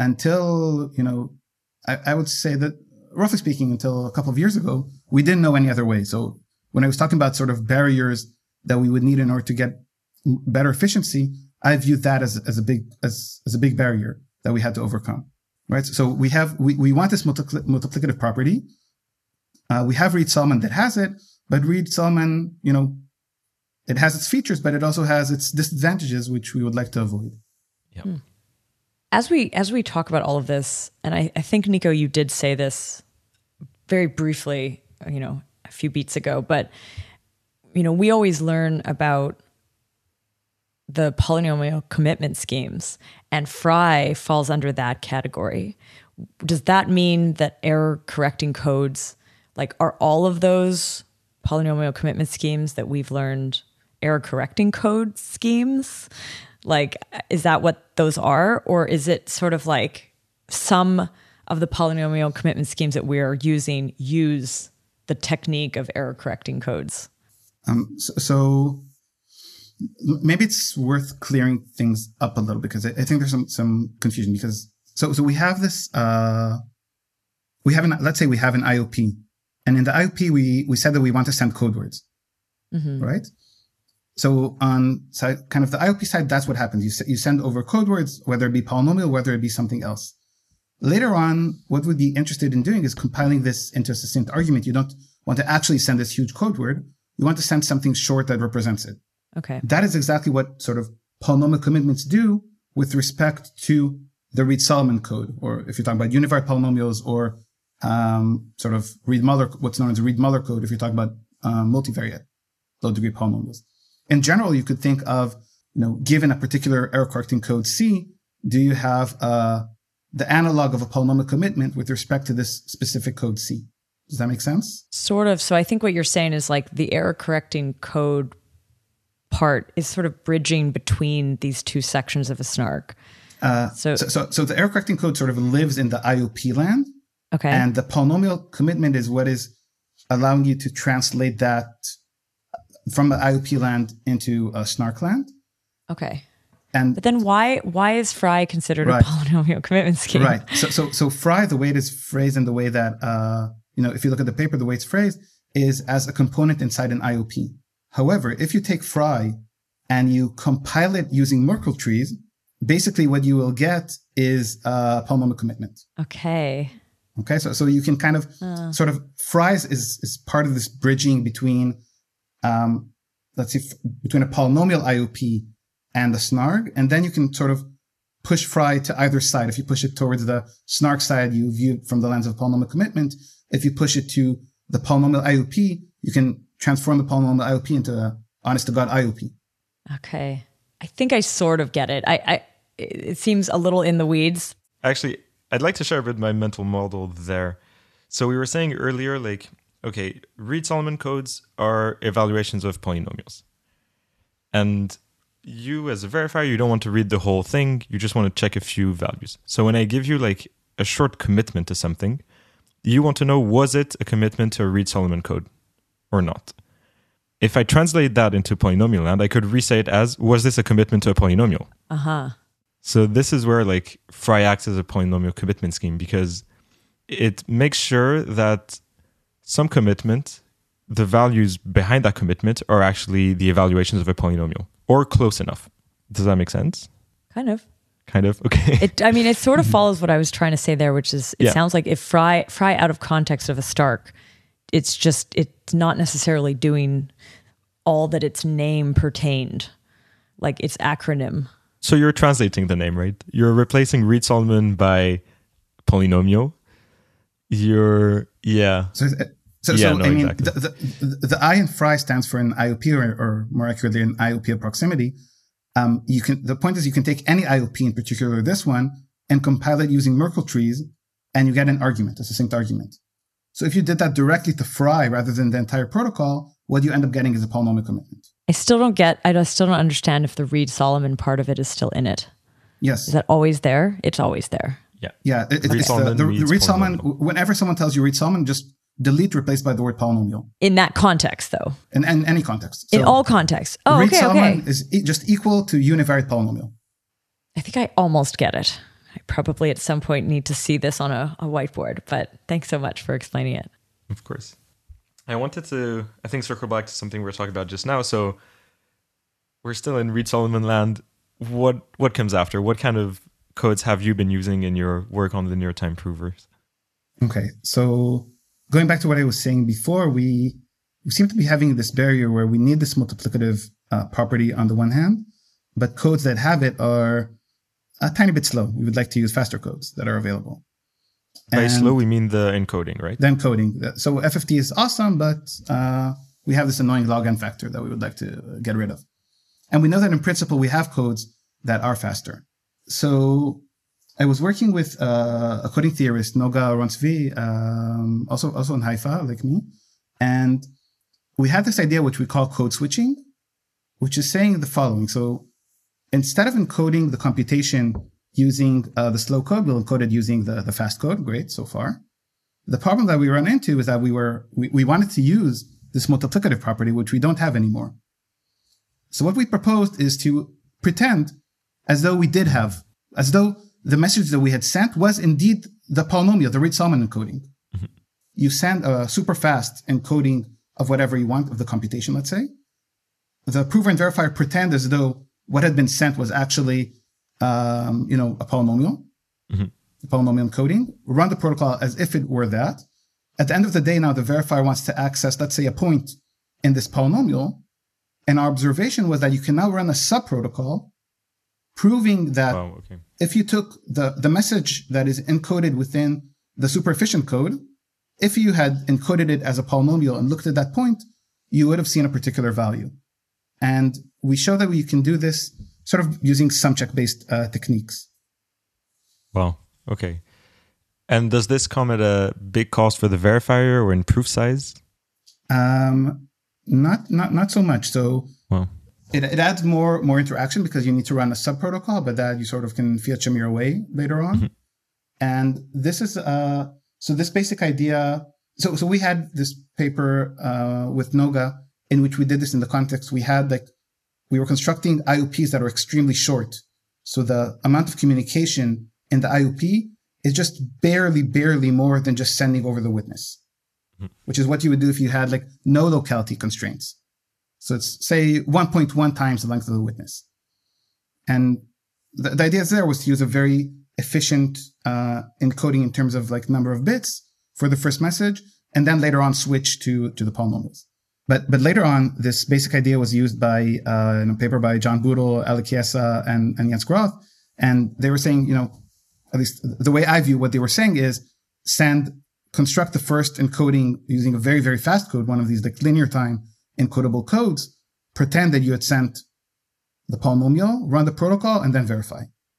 until, you know, I, I would say that, roughly speaking, until a couple of years ago, we didn't know any other way. So when I was talking about sort of barriers that we would need in order to get better efficiency, I viewed that as, as a big, as, as a big barrier that we had to overcome. Right. So we have, we, we want this multipl- multiplicative property. Uh, we have Reed-Solomon that has it, but Reed-Solomon, you know, it has its features, but it also has its disadvantages, which we would like to avoid. Yeah. Hmm. As we, as we talk about all of this, and I, I think, Nico, you did say this very briefly, you know, a few beats ago, but, you know, we always learn about the polynomial commitment schemes, and Fry falls under that category. Does that mean that error correcting codes, like, are all of those polynomial commitment schemes that we've learned error correcting code schemes? Like, is that what those are? Or is it sort of like some of the polynomial commitment schemes that we're using use the technique of error correcting codes? Um, so, so maybe it's worth clearing things up a little, because I, I think there's some, some confusion because, so, so we have this, uh, we have an, let's say we have an I O P, and in the I O P, we, we said that we want to send code words, mm-hmm. right? So on side, kind of the I O P side, that's what happens. You, you send over code words, whether it be polynomial, whether it be something else. later on, what we'd be interested in doing is compiling this into a succinct argument. You don't want to actually send this huge code word. You want to send something short that represents it. Okay. That is exactly what sort of polynomial commitments do with respect to the Reed-Solomon code, or if you're talking about univariate polynomials, or um, sort of Reed-Muller, what's known as the Reed-Muller code, if you're talking about um, multivariate low-degree polynomials. In general, you could think of, you know, given a particular error-correcting code C, do you have uh, the analog of a polynomial commitment with respect to this specific code C? Does that make sense? Sort of. So I think what you're saying is like the error-correcting code part is sort of bridging between these two sections of a snark. Uh, so, so, so, so the error correcting code sort of lives in the I O P land. Okay. And the polynomial commitment is what is allowing you to translate that from the I O P land into a snark land. Okay. And but then why why is Fry considered right. a polynomial commitment scheme? Right. So so so Fry, the way it is phrased and the way that uh you know, if you look at the paper, the way it's phrased is as a component inside an I O P. However, if you take Fry and you compile it using Merkle trees, basically what you will get is a polynomial commitment. Okay. Okay. So, so you can kind of uh. sort of, Fry's is, is part of this bridging between, um, let's see, f- between a polynomial I O P and the snark. And then you can sort of push Fry to either side. If you push it towards the snark side, you view it from the lens of polynomial commitment. If you push it to the polynomial I O P, you can transform the polynomial I O P into a honest to God I O P. Okay. I think I sort of get it. I, I it seems a little in the weeds. Actually, I'd like to share a bit my mental model there. So we were saying earlier, like, okay, Reed-Solomon codes are evaluations of polynomials. And you as a verifier, you don't want to read the whole thing. You just want to check a few values. So when I give you like a short commitment to something, you want to know, was it a commitment to a Reed-Solomon code or not? If I translate that into polynomial land, I could re-say it as, was this a commitment to a polynomial? Uh-huh. So this is where like Fry acts as a polynomial commitment scheme, because it makes sure that some commitment, the values behind that commitment are actually the evaluations of a polynomial, or close enough. Does that make sense? Kind of. Kind of, okay. It, I mean, it sort of follows what I was trying to say there, which is, it Yeah. sounds like if Fry, Fry out of context of a Stark, it's just, it's not necessarily doing all that its name pertained, like its acronym. So you're translating the name, right? You're replacing Reed-Solomon by polynomial. You're, yeah. So, so, Yeah, so no, I mean, exactly. the, the, the I in Fry stands for an I O P, or, or more accurately, an I O P of proximity. Um, you can, the point is you can take any I O P, in particular this one, and compile it using Merkle trees, and you get an argument, a succinct argument. So if you did that directly to Fry rather than the entire protocol, what you end up getting is a polynomial commitment. I still don't get, I don't- still don't understand if the Reed-Solomon part of it is still in it. Yes. Is that always there? It's always there. Yeah. Yeah. It, it, it's the, Reed-Solomon the, the reads Reed-Solomon, polynomial. whenever someone tells you Reed-Solomon, just delete, replace by the word polynomial. In that context, though. In, in any context. In So all contexts. Oh, okay, Reed-Solomon okay. is e- just equal to univariate polynomial. I think I almost get it. I probably at some point need to see this on a, a whiteboard, but thanks so much for explaining it. Of course. I wanted to, I think, circle back to something we were talking about just now. So we're still in Reed-Solomon land. What what comes after? What kind of codes have you been using in your work on linear time provers? Okay. So going back to what I was saying before, we, we seem to be having this barrier where we need this multiplicative uh, property on the one hand, but codes that have it are a tiny bit slow. We would like to use faster codes that are available. By And slow, we mean the encoding, right? the encoding. So F F T is awesome, but uh, we have this annoying log n factor that we would like to get rid of. And we know that in principle, we have codes that are faster. So I was working with uh, a coding theorist, Noga Ronsvi, um, also, also in Haifa, like me. And we had this idea, which we call code switching, which is saying the following. So instead of encoding the computation using uh, the slow code, we'll encode it using the, the fast code. Great, so far. The problem that we run into is that we were we, we wanted to use this multiplicative property, which we don't have anymore. So what we proposed is to pretend as though we did have, as though the message that we had sent was indeed the polynomial, the Reed-Solomon encoding. Mm-hmm. You send a super fast encoding of whatever you want of the computation, let's say. The prover and verifier pretend as though what had been sent was actually, um, you know, a polynomial. Mm-hmm. polynomial encoding, run the protocol as if it were that. At the end of the day, now the verifier wants to access, let's say, a point in this polynomial. And our observation was that you can now run a sub-protocol proving that wow, okay. if you took the, the message that is encoded within the super efficient code, if you had encoded it as a polynomial and looked at that point, you would have seen a particular value. And we show that we can do this sort of using sumcheck-based uh, techniques. Wow. Okay. And does this come at a big cost for the verifier or in proof size? Um, not not not so much. So wow. it it adds more more interaction because you need to run a sub protocol, but that you sort of can fiat shamir away later on. Mm-hmm. And this is uh so this basic idea. So so we had this paper uh, with Noga in which we did this in the context we had like we were constructing I O Ps that are extremely short. So the amount of communication in the I O P is just barely, barely more than just sending over the witness, mm-hmm. which is what you would do if you had like no locality constraints. So it's say one point one times the length of the witness. And the, the idea there was to use a very efficient uh, encoding in terms of like number of bits for the first message, and then later on switch to, to the polynomials. But but later on, this basic idea was used by uh, in a paper by John Boodle, Ali Chiesa, and, and Jens Groth. And they were saying, you know, at least the way I view what they were saying is send, construct the first encoding using a very, very fast code, one of these like linear time encodable codes, pretend that you had sent the polynomial, run the protocol, and then verify.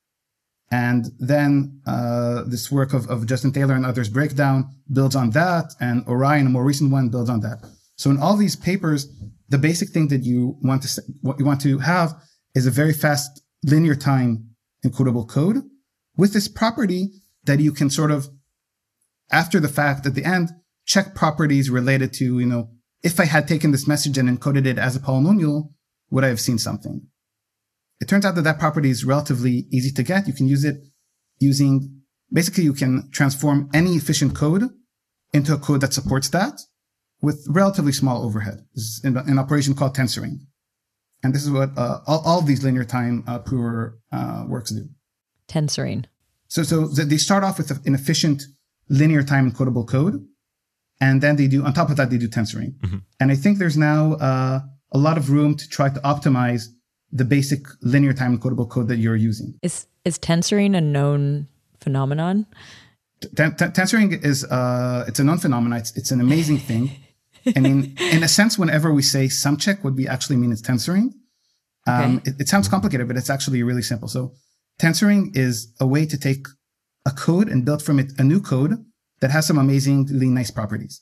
And then uh, this work of, of Justin Taylor and others breakdown builds on that, and Orion, a more recent one, builds on that. So in all these papers, the basic thing that you want to what you want to have is a very fast linear time encodable code with this property that you can sort of, after the fact, at the end, check properties related to, you know, if I had taken this message and encoded it as a polynomial, would I have seen something? It turns out that that property is relatively easy to get. You can use it using, basically you can transform any efficient code into a code that supports that with relatively small overhead. This is an, an operation called tensoring. And this is what uh, all, all of these linear time uh, prover uh, works do. Tensoring. So, so they start off with an efficient linear time encodable code. And then they do, on top of that, they do tensoring. Mm-hmm. And I think there's now uh, a lot of room to try to optimize the basic linear time encodable code that you're using. Is is tensoring a known phenomenon? T- t- tensoring is uh, it's a known phenomenon. It's, it's an amazing thing. I mean, in a sense, whenever we say sumcheck, what we actually mean is tensoring. Um, okay. it, it sounds complicated, but it's actually really simple. So tensoring is a way to take a code and build from it a new code that has some amazingly nice properties.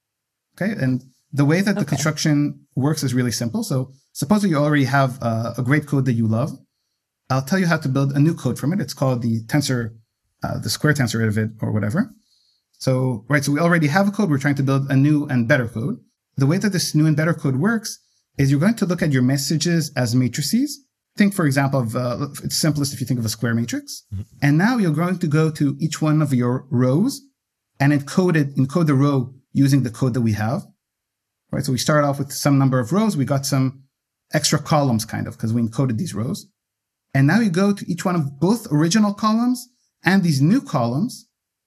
Okay. And the way that the okay. construction works is really simple. So suppose you already have uh, a great code that you love. I'll tell you how to build a new code from it. It's called the tensor, uh, the square tensor of it or whatever. So, right. So we already have a code. We're trying to build a new and better code. The way that this new and better code works is you're going to look at your messages as matrices. Think, for example, of, uh, it's simplest if you think of a square matrix. Mm-hmm. And now you're going to go to each one of your rows and encode it, encode the row using the code that we have. Right. So we start off with some number of rows. We got some extra columns kind of because we encoded these rows. And now you go to each one of both original columns and these new columns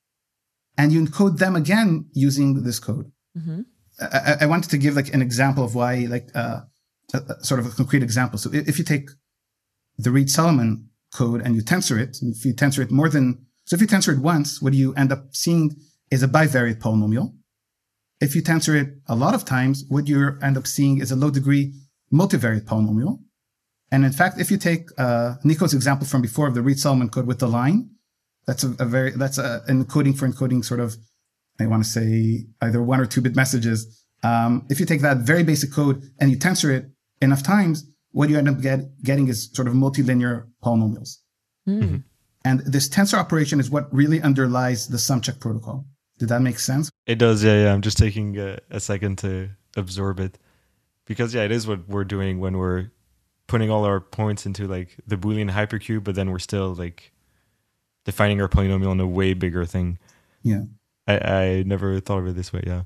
and you encode them again using this code. Mm-hmm. I, I wanted to give like an example of why, like, uh, a, a sort of a concrete example. So if you take the Reed-Solomon code and you tensor it, and if you tensor it more than, so if you tensor it once, what you end up seeing is a bivariate polynomial. If you tensor it a lot of times, what you end up seeing is a low degree multivariate polynomial. And in fact, if you take uh, Nico's example from before of the Reed-Solomon code with the line, that's a, a very, that's a, an encoding for encoding sort of, I want to say either one or two bit messages. Um, if you take that very basic code and you tensor it enough times, what you end up get, getting is sort of multilinear polynomials. Mm-hmm. And this tensor operation is what really underlies the sumcheck protocol. Did that make sense? It does, yeah, yeah. I'm just taking a, a second to absorb it. Because, yeah, it is what we're doing when we're putting all our points into, like, the Boolean hypercube, but then we're still, like, defining our polynomial in a way bigger thing. Yeah. I, I never thought of it this way, yeah.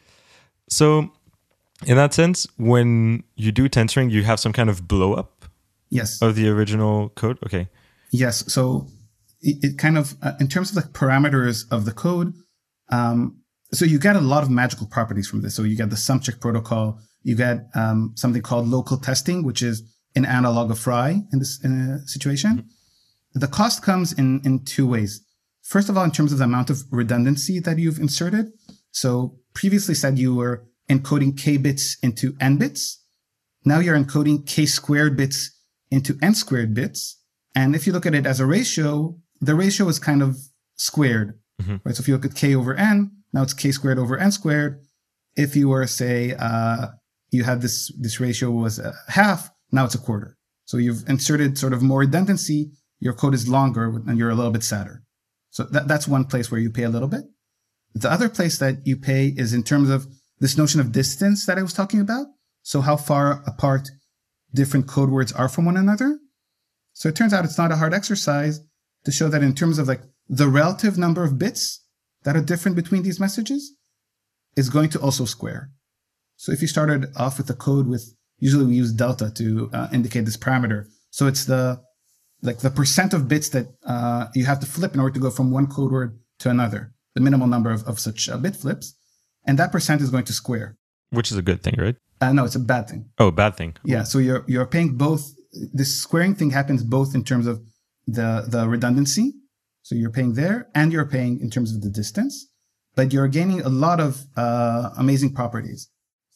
So, in that sense, when you do tensoring, you have some kind of blow-up yes. of the original code? Okay. Yes. So, it, it kind of, uh, in terms of the parameters of the code, um, so you get a lot of magical properties from this. So you get the sum check protocol, you get um, something called local testing, which is an analog of F R I in this in a situation. Mm-hmm. The cost comes in, in two ways. First of all, in terms of the amount of redundancy that you've inserted. So previously said you were encoding k bits into n bits. Now you're encoding k squared bits into n squared bits. And if you look at it as a ratio, the ratio is kind of squared, mm-hmm. right? So if you look at k over n, now it's k squared over n squared. If you were, say, uh, you had this, this ratio was a half, now it's a quarter. So you've inserted sort of more redundancy. Your code is longer and you're a little bit sadder. So that, that's one place where you pay a little bit. The other place that you pay is in terms of this notion of distance that I was talking about. So how far apart different code words are from one another. So it turns out it's not a hard exercise to show that in terms of like the relative number of bits that are different between these messages is going to also square. So if you started off with the code with, usually we use delta to uh, indicate this parameter. So it's the, like the percent of bits that uh, you have to flip in order to go from one code word to another, the minimal number of, of such uh, bit flips. And that percent is going to square. Which is a good thing, right? Uh, no, it's a bad thing. Oh, bad thing. Yeah. So you're, you're paying both. This squaring thing happens both in terms of the, the redundancy. So you're paying there and you're paying in terms of the distance, but you're gaining a lot of uh, amazing properties.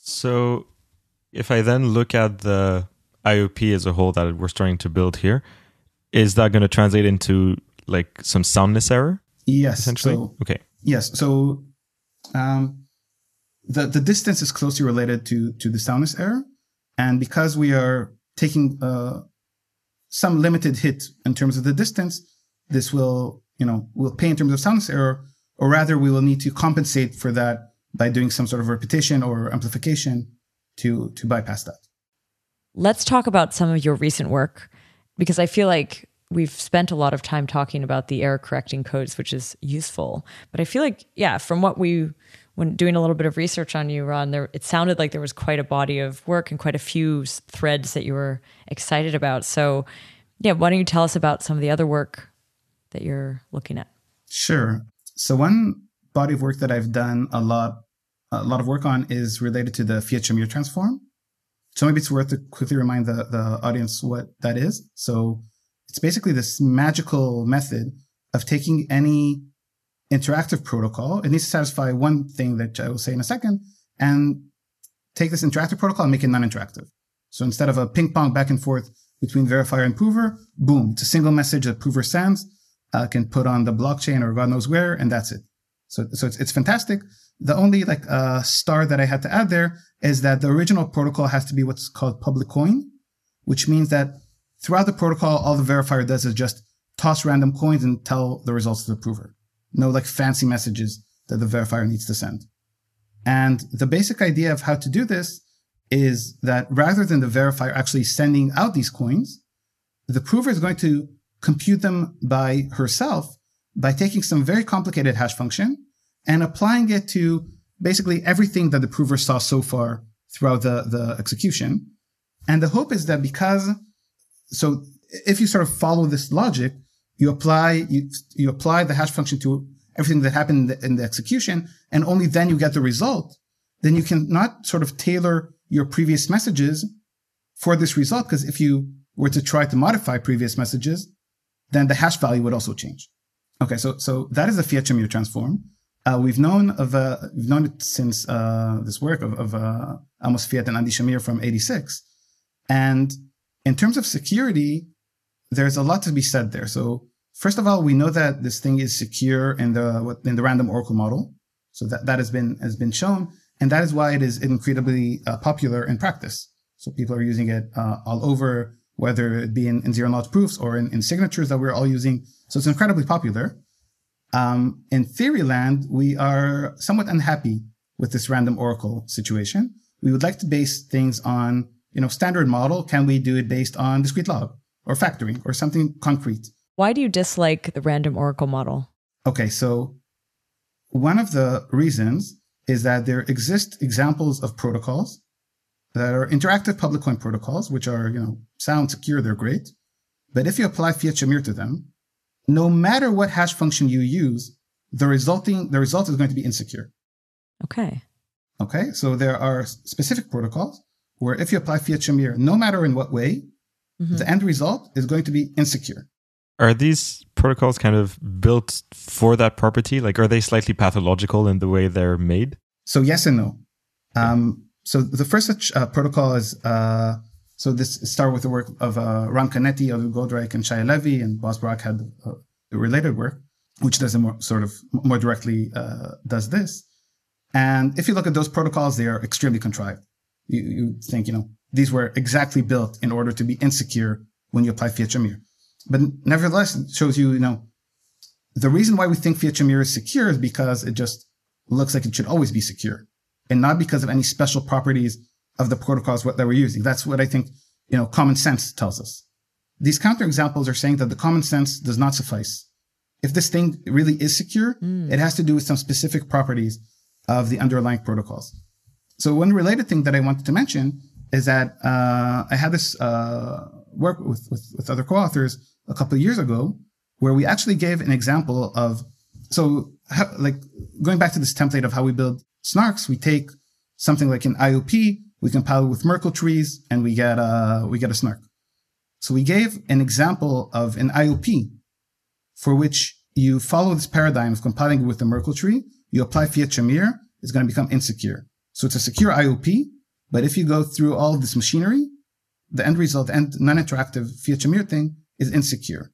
So if I then look at the I O P as a whole that we're starting to build here, is that going to translate into like some soundness error? Yes. Essentially? So, okay. Yes. So um, the, the distance is closely related to, to the soundness error. And because we are taking uh, some limited hit in terms of the distance, this will, you know, will pay in terms of soundness error, or rather we will need to compensate for that by doing some sort of repetition or amplification to, to bypass that. Let's talk about some of your recent work, because I feel like we've spent a lot of time talking about the error correcting codes, which is useful. But I feel like, yeah, from what we, when doing a little bit of research on you, Ron, there, it sounded like there was quite a body of work and quite a few threads that you were excited about. So yeah, why don't you tell us about some of the other work that you're looking at? Sure. So one body of work that I've done a lot, a lot of work on is related to the Fiat-Shamir transform. So maybe it's worth to quickly remind the, the audience what that is. So it's basically this magical method of taking any interactive protocol. It needs to satisfy one thing that I will say in a second, and take this interactive protocol and make it non-interactive. So instead of a ping pong back and forth between verifier and prover, boom, it's a single message that prover sends, uh, can put on the blockchain or God knows where, and that's it. So, so it's, it's fantastic. The only like uh, star that I had to add there is that the original protocol has to be what's called public coin, which means that throughout the protocol, all the verifier does is just toss random coins and tell the results to the prover. No like fancy messages that the verifier needs to send. And the basic idea of how to do this is that rather than the verifier actually sending out these coins, the prover is going to compute them by herself by taking some very complicated hash function and applying it to basically everything that the prover saw so far throughout the, the execution. And the hope is that because, so if you sort of follow this logic, you apply, you, you apply the hash function to everything that happened in the, in the execution, and only then you get the result, then you can not sort of tailor your previous messages for this result. Because if you were to try to modify previous messages, then the hash value would also change. Okay. So, so that is the Fiat-Shamir transform. Uh, we've known of, uh, we've known it since, uh, this work of, of, uh, Amos Fiat and Andy Shamir from eighty-six. And in terms of security, there's a lot to be said there. So first of all, we know that this thing is secure in the, in the random oracle model. So that, that has been, has been shown. And that is why it is incredibly uh, popular in practice. So people are using it, uh, all over, whether it be in, in zero knowledge proofs or in, in signatures that we're all using. So it's incredibly popular. Um, in theory land, we are somewhat unhappy with this random oracle situation. We would like to base things on, you know, standard model. Can we do it based on discrete log or factoring or something concrete? Why do you dislike the random oracle model? Okay. So one of the reasons is that there exist examples of protocols that are interactive public coin protocols, which are, you know, sound secure. They're great. But if you apply Fiat-Shamir to them, no matter what hash function you use, the resulting the result is going to be insecure. Okay. Okay, so there are specific protocols where if you apply Fiat Shamir, no matter in what way, mm-hmm. the end result is going to be insecure. Are these protocols kind of built for that property? Like, are they slightly pathological in the way they're made? So yes and no. Um, so the first such uh, protocol is, uh, so this started with the work of uh, Ron Canetti, Aviv Goldrake, and Shai Levi, and Boaz Barak had uh, related work, which does a more sort of more directly uh, does this. And if you look at those protocols, they are extremely contrived. You, you think, you know, these were exactly built in order to be insecure when you apply Fiat Shamir. But nevertheless, it shows you, you know, the reason why we think Fiat Shamir is secure is because it just looks like it should always be secure, and not because of any special properties of the protocols that we're using. That's what I think, you know, common sense tells us. These counterexamples are saying that the common sense does not suffice. If this thing really is secure, mm. it has to do with some specific properties of the underlying protocols. So one related thing that I wanted to mention is that uh, I had this uh, work with, with, with other co-authors a couple of years ago where we actually gave an example of, so how, like going back to this template of how we build snarks, we take something like an I O P, we compile it with Merkle trees, and we get a, we get a snark. So we gave an example of an I O P for which you follow this paradigm of compiling it with the Merkle tree, you apply Fiat Shamir, it's going to become insecure. So it's a secure I O P, but if you go through all of this machinery, the end result, the end non-interactive Fiat Shamir thing is insecure.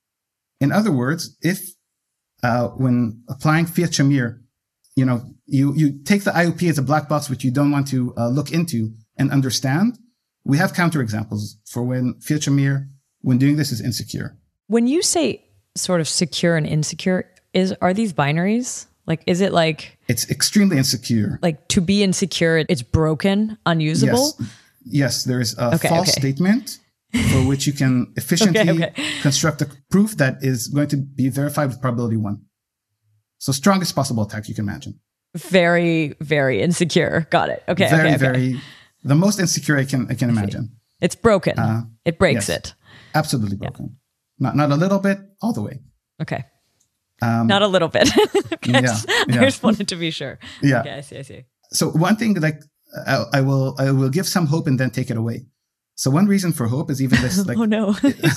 In other words, if uh, when applying Fiat Shamir, you know, you, you take the I O P as a black box which you don't want to uh, look into and understand, we have counterexamples for when Fiat Shamir, when doing this, is insecure. When you say sort of secure and insecure, is are these binaries? Like, is it like... It's extremely insecure. Like, to be insecure, it's broken, unusable? Yes, yes there is a okay, false okay. statement for which you can efficiently okay, okay. construct a proof that is going to be verified with probability one. So strongest possible attack you can imagine. Very, very insecure. Got it. Okay, very, okay, okay. very... The most insecure I can I can imagine. It's broken. Uh, it breaks yes, it. Absolutely broken. Yeah. Not not a little bit, all the way. Okay. Um, Not a little bit. okay. yeah, yeah. I just wanted to be sure. Yeah. Okay, I see, I see. So one thing, like, I, I will I will give some hope and then take it away. So one reason for hope is even this, like, oh no,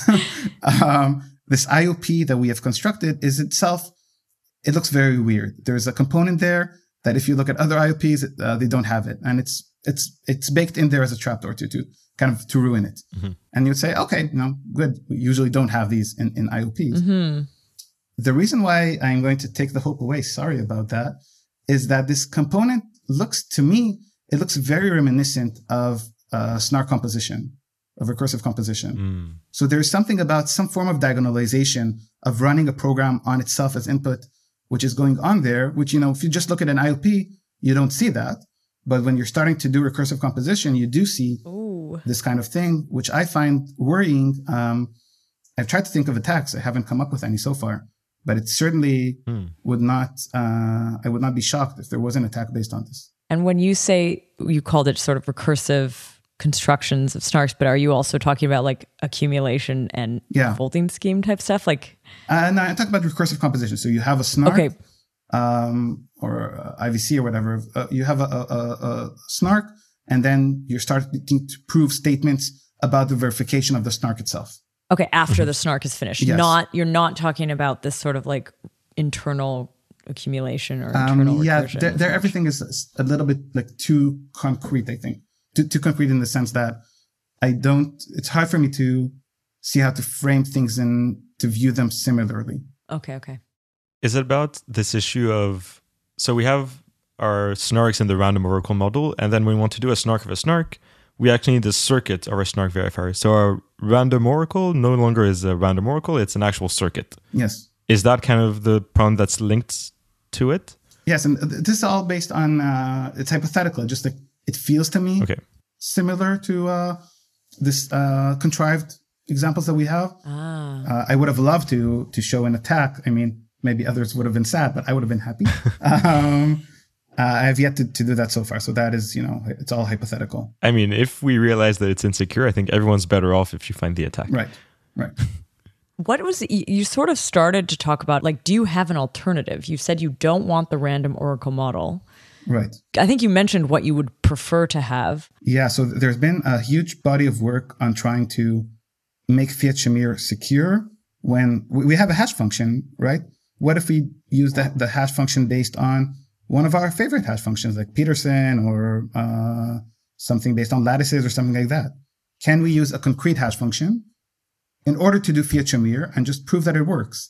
um, this I O P that we have constructed is itself, it looks very weird. There's a component there that if you look at other I O Ps, uh, they don't have it, and it's it's it's baked in there as a trapdoor to to kind of to ruin it. Mm-hmm. And you'd say, okay, you know, good. We usually don't have these in in I O Ps. Mm-hmm. The reason why I'm going to take the hope away, sorry about that, is that this component looks, to me, it looks very reminiscent of uh, snark composition, of recursive composition. Mm. So there's something about some form of diagonalization of running a program on itself as input, which is going on there, which, you know, if you just look at an I O P, you don't see that. But when you're starting to do recursive composition, you do see Ooh. This kind of thing, which I find worrying. Um, I've tried to think of attacks. I haven't come up with any so far. But it certainly mm. would not, uh, I would not be shocked if there was an attack based on this. And when you say, you called it sort of recursive constructions of snarks, but are you also talking about like accumulation and yeah. folding scheme type stuff? Like, uh, no, I'm talking about recursive composition. So you have a snark okay. um, or uh, I V C or whatever. Uh, you have a, a, a snark, and then you're starting to prove statements about the verification of the snark itself. Okay, after the snark is finished. Yes. Not you're not talking about this sort of like internal accumulation or internal um, yeah, recursion. there, there everything is a little bit like too concrete, I think. Too, too concrete in the sense that I don't, it's hard for me to see how to frame things and to view them similarly. Okay, okay. Is it about this issue of, so we have our snarks in the random oracle model, and then when we want to do a snark of a snark, we actually need the circuit of our snark verifier. So our random oracle no longer is a random oracle, it's an actual circuit. Yes. Is that kind of the problem that's linked to it? Yes, and this is all based on, uh, it's hypothetical, just like it feels to me okay. similar to uh, this uh, contrived examples that we have. Ah. Uh, I would have loved to to show an attack. I mean, maybe others would have been sad, but I would have been happy. um, uh, I have yet to, to do that so far. So that is, you know, it's all hypothetical. I mean, if we realize that it's insecure, I think everyone's better off if you find the attack. Right, right. What was, you sort of started to talk about, like, do you have an alternative? You said you don't want the random oracle model. Right. I think you mentioned what you would prefer to have. Yeah. So there's been a huge body of work on trying to make Fiat-Shamir secure when we have a hash function, right? What if we use the, the hash function based on one of our favorite hash functions like Peterson or uh, something based on lattices or something like that? Can we use a concrete hash function in order to do Fiat-Shamir and just prove that it works?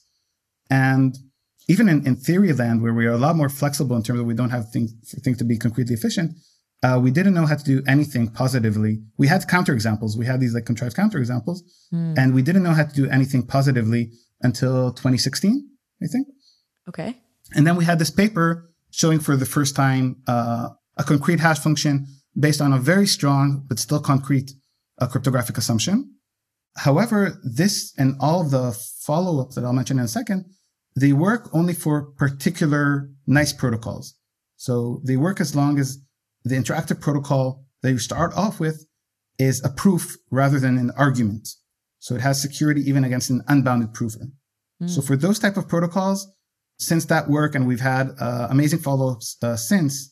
And even in, in theory land, where we are a lot more flexible in terms of we don't have things, things to be concretely efficient, uh, we didn't know how to do anything positively. We had counterexamples. We had these like contrived counterexamples, mm. and we didn't know how to do anything positively until twenty sixteen, I think. Okay. And then we had this paper showing for the first time uh, a concrete hash function based on a very strong but still concrete uh, cryptographic assumption. However, this and all of the follow-ups that I'll mention in a second, they work only for particular nice protocols. So they work as long as the interactive protocol that you start off with is a proof rather than an argument. So it has security even against an unbounded prover. Mm. So for those type of protocols, since that work, and we've had uh, amazing follow-ups uh, since,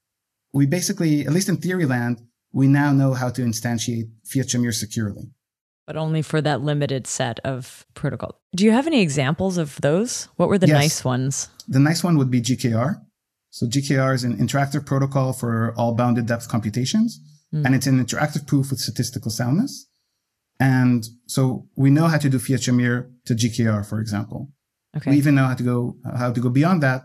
we basically, at least in theory land, we now know how to instantiate Fiat-Shamir securely. But only for that limited set of protocol. Do you have any examples of those? What were the yes. nice ones? The nice one would be G K R. So G K R is an interactive protocol for all bounded depth computations, mm. and it's an interactive proof with statistical soundness. And so we know how to do Fiat-Shamir to G K R, for example. Okay. We even know how to go how to go beyond that.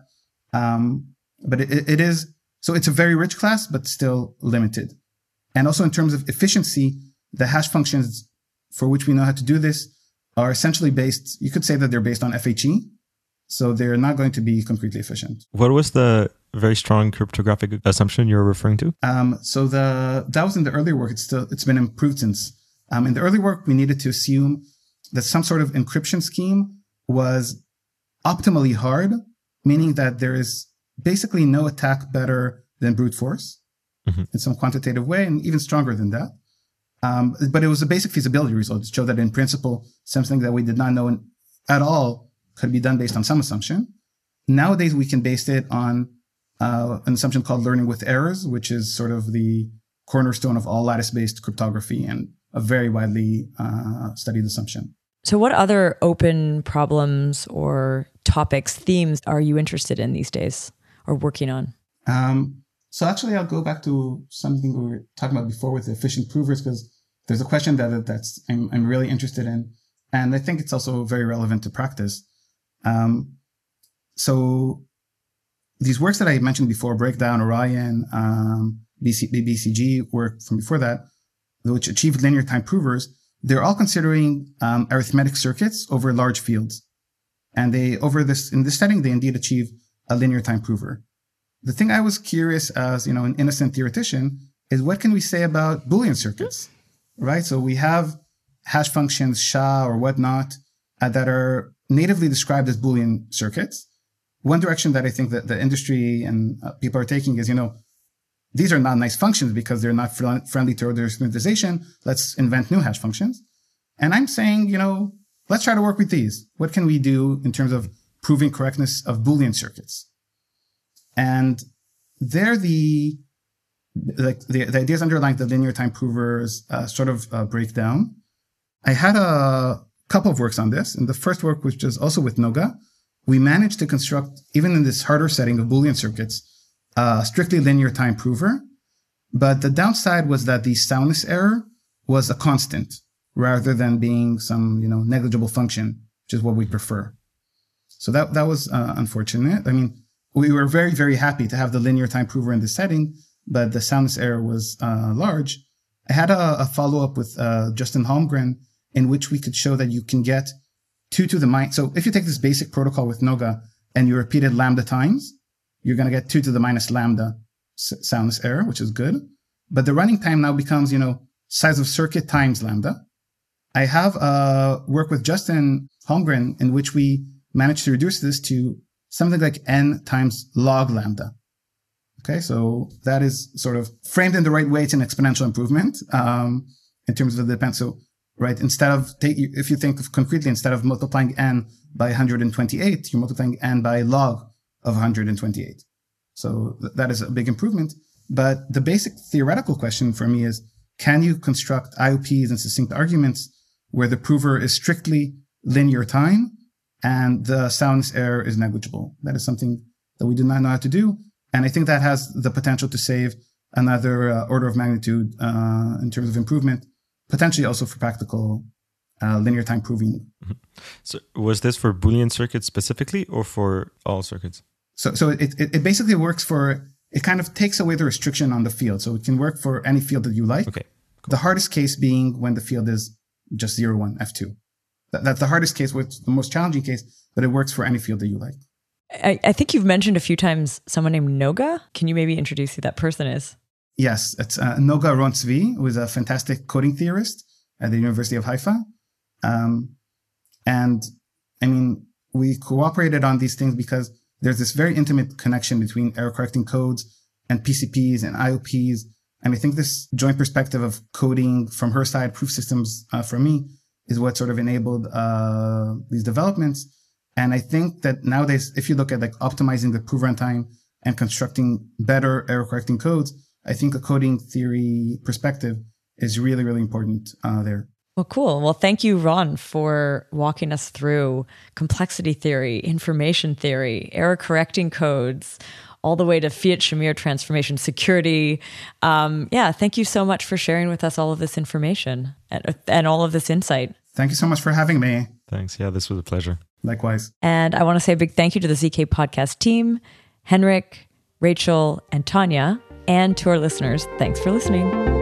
Um, but it, it is so it's a very rich class, but still limited. And also in terms of efficiency, the hash functions for which we know how to do this are essentially based, you could say that they're based on F H E. So they're not going to be concretely efficient. What was the very strong cryptographic assumption you're referring to? Um, so the that was in the earlier work. It's still, it's been improved since. Um, in the early work, we needed to assume that some sort of encryption scheme was optimally hard, meaning that there is basically no attack better than brute force mm-hmm. in some quantitative way, and even stronger than that. Um, but it was a basic feasibility result. It showed that in principle, something that we did not know in, at all could be done based on some assumption. Nowadays, we can base it on uh, an assumption called learning with errors, which is sort of the cornerstone of all lattice-based cryptography and a very widely uh, studied assumption. So what other open problems or topics, themes are you interested in these days or working on? Um, so actually, I'll go back to something we were talking about before with the efficient provers, because there's a question that that's I'm, I'm really interested in. And I think it's also very relevant to practice. Um, so these works that I mentioned before, Breakdown, Orion, um, B C, B C G work from before that, which achieved linear time provers, they're all considering um, arithmetic circuits over large fields. And they, over this, in this setting, they indeed achieve a linear time prover. The thing I was curious as, you know, an innocent theoretician is what can we say about Boolean circuits, right? So we have hash functions, S H A or whatnot, uh, that are natively described as Boolean circuits. One direction that I think that the industry and uh, people are taking is, you know, these are not nice functions because they're not fr- friendly to order standardization. Let's invent new hash functions. And I'm saying, you know, let's try to work with these. What can we do in terms of proving correctness of Boolean circuits? And they're the, like the, the ideas underlying the linear time provers uh, sort of uh, break down. I had a couple of works on this. And the first work, which is also with Noga, we managed to construct, even in this harder setting of Boolean circuits, a uh, strictly linear time prover. But the downside was that the soundness error was a constant rather than being some, you know, negligible function, which is what we prefer. So that, that was uh, unfortunate. I mean, we were very, very happy to have the linear time prover in this setting, but the soundness error was uh, large. I had a, a follow-up with uh, Justin Holmgren in which we could show that you can get two to the minus. So if you take this basic protocol with Noga and you repeat it lambda times, you're going to get two to the minus lambda s- soundness error, which is good. But the running time now becomes, you know, size of circuit times lambda. I have a work with Justin Holmgren in which we managed to reduce this to something like n times log lambda. Okay, so that is sort of framed in the right way. It's an exponential improvement um, in terms of the depend. So right? Instead of, take, if you think of concretely, instead of multiplying n by one hundred twenty-eight, you're multiplying n by log of one hundred twenty-eight. So th- that is a big improvement. But the basic theoretical question for me is, can you construct I O Ps and succinct arguments where the prover is strictly linear time and the soundness error is negligible? That is something that we do not know how to do. And I think that has the potential to save another uh, order of magnitude uh, in terms of improvement, potentially also for practical uh, linear time proving. Mm-hmm. So was this for Boolean circuits specifically or for all circuits? So so it, it, it basically works for, it kind of takes away the restriction on the field. So it can work for any field that you like. Okay. Cool. The hardest case being when the field is just zero, one, F two. That, that's the hardest case, which the most challenging case, but it works for any field that you like. I, I think you've mentioned a few times someone named Noga. Can you maybe introduce who that person is? Yes, it's uh, Noga Ron-Tzvi, who is a fantastic coding theorist at the University of Haifa. Um, and I mean, we cooperated on these things because there's this very intimate connection between error correcting codes and P C Ps and I O Ps. And I think this joint perspective of coding from her side, proof systems uh, from me, is what sort of enabled uh, these developments. And I think that nowadays, if you look at like optimizing the proof runtime and constructing better error correcting codes, I think a coding theory perspective is really, really important uh, there. Well, cool. Well, thank you, Ron, for walking us through complexity theory, information theory, error correcting codes, all the way to Fiat-Shamir transformation security. Um, yeah, thank you so much for sharing with us all of this information and, and all of this insight. Thank you so much for having me. Thanks. Yeah, this was a pleasure. Likewise. And I want to say a big thank you to the Z K Podcast team, Henrik, Rachel, and Tanya, and to our listeners. Thanks for listening.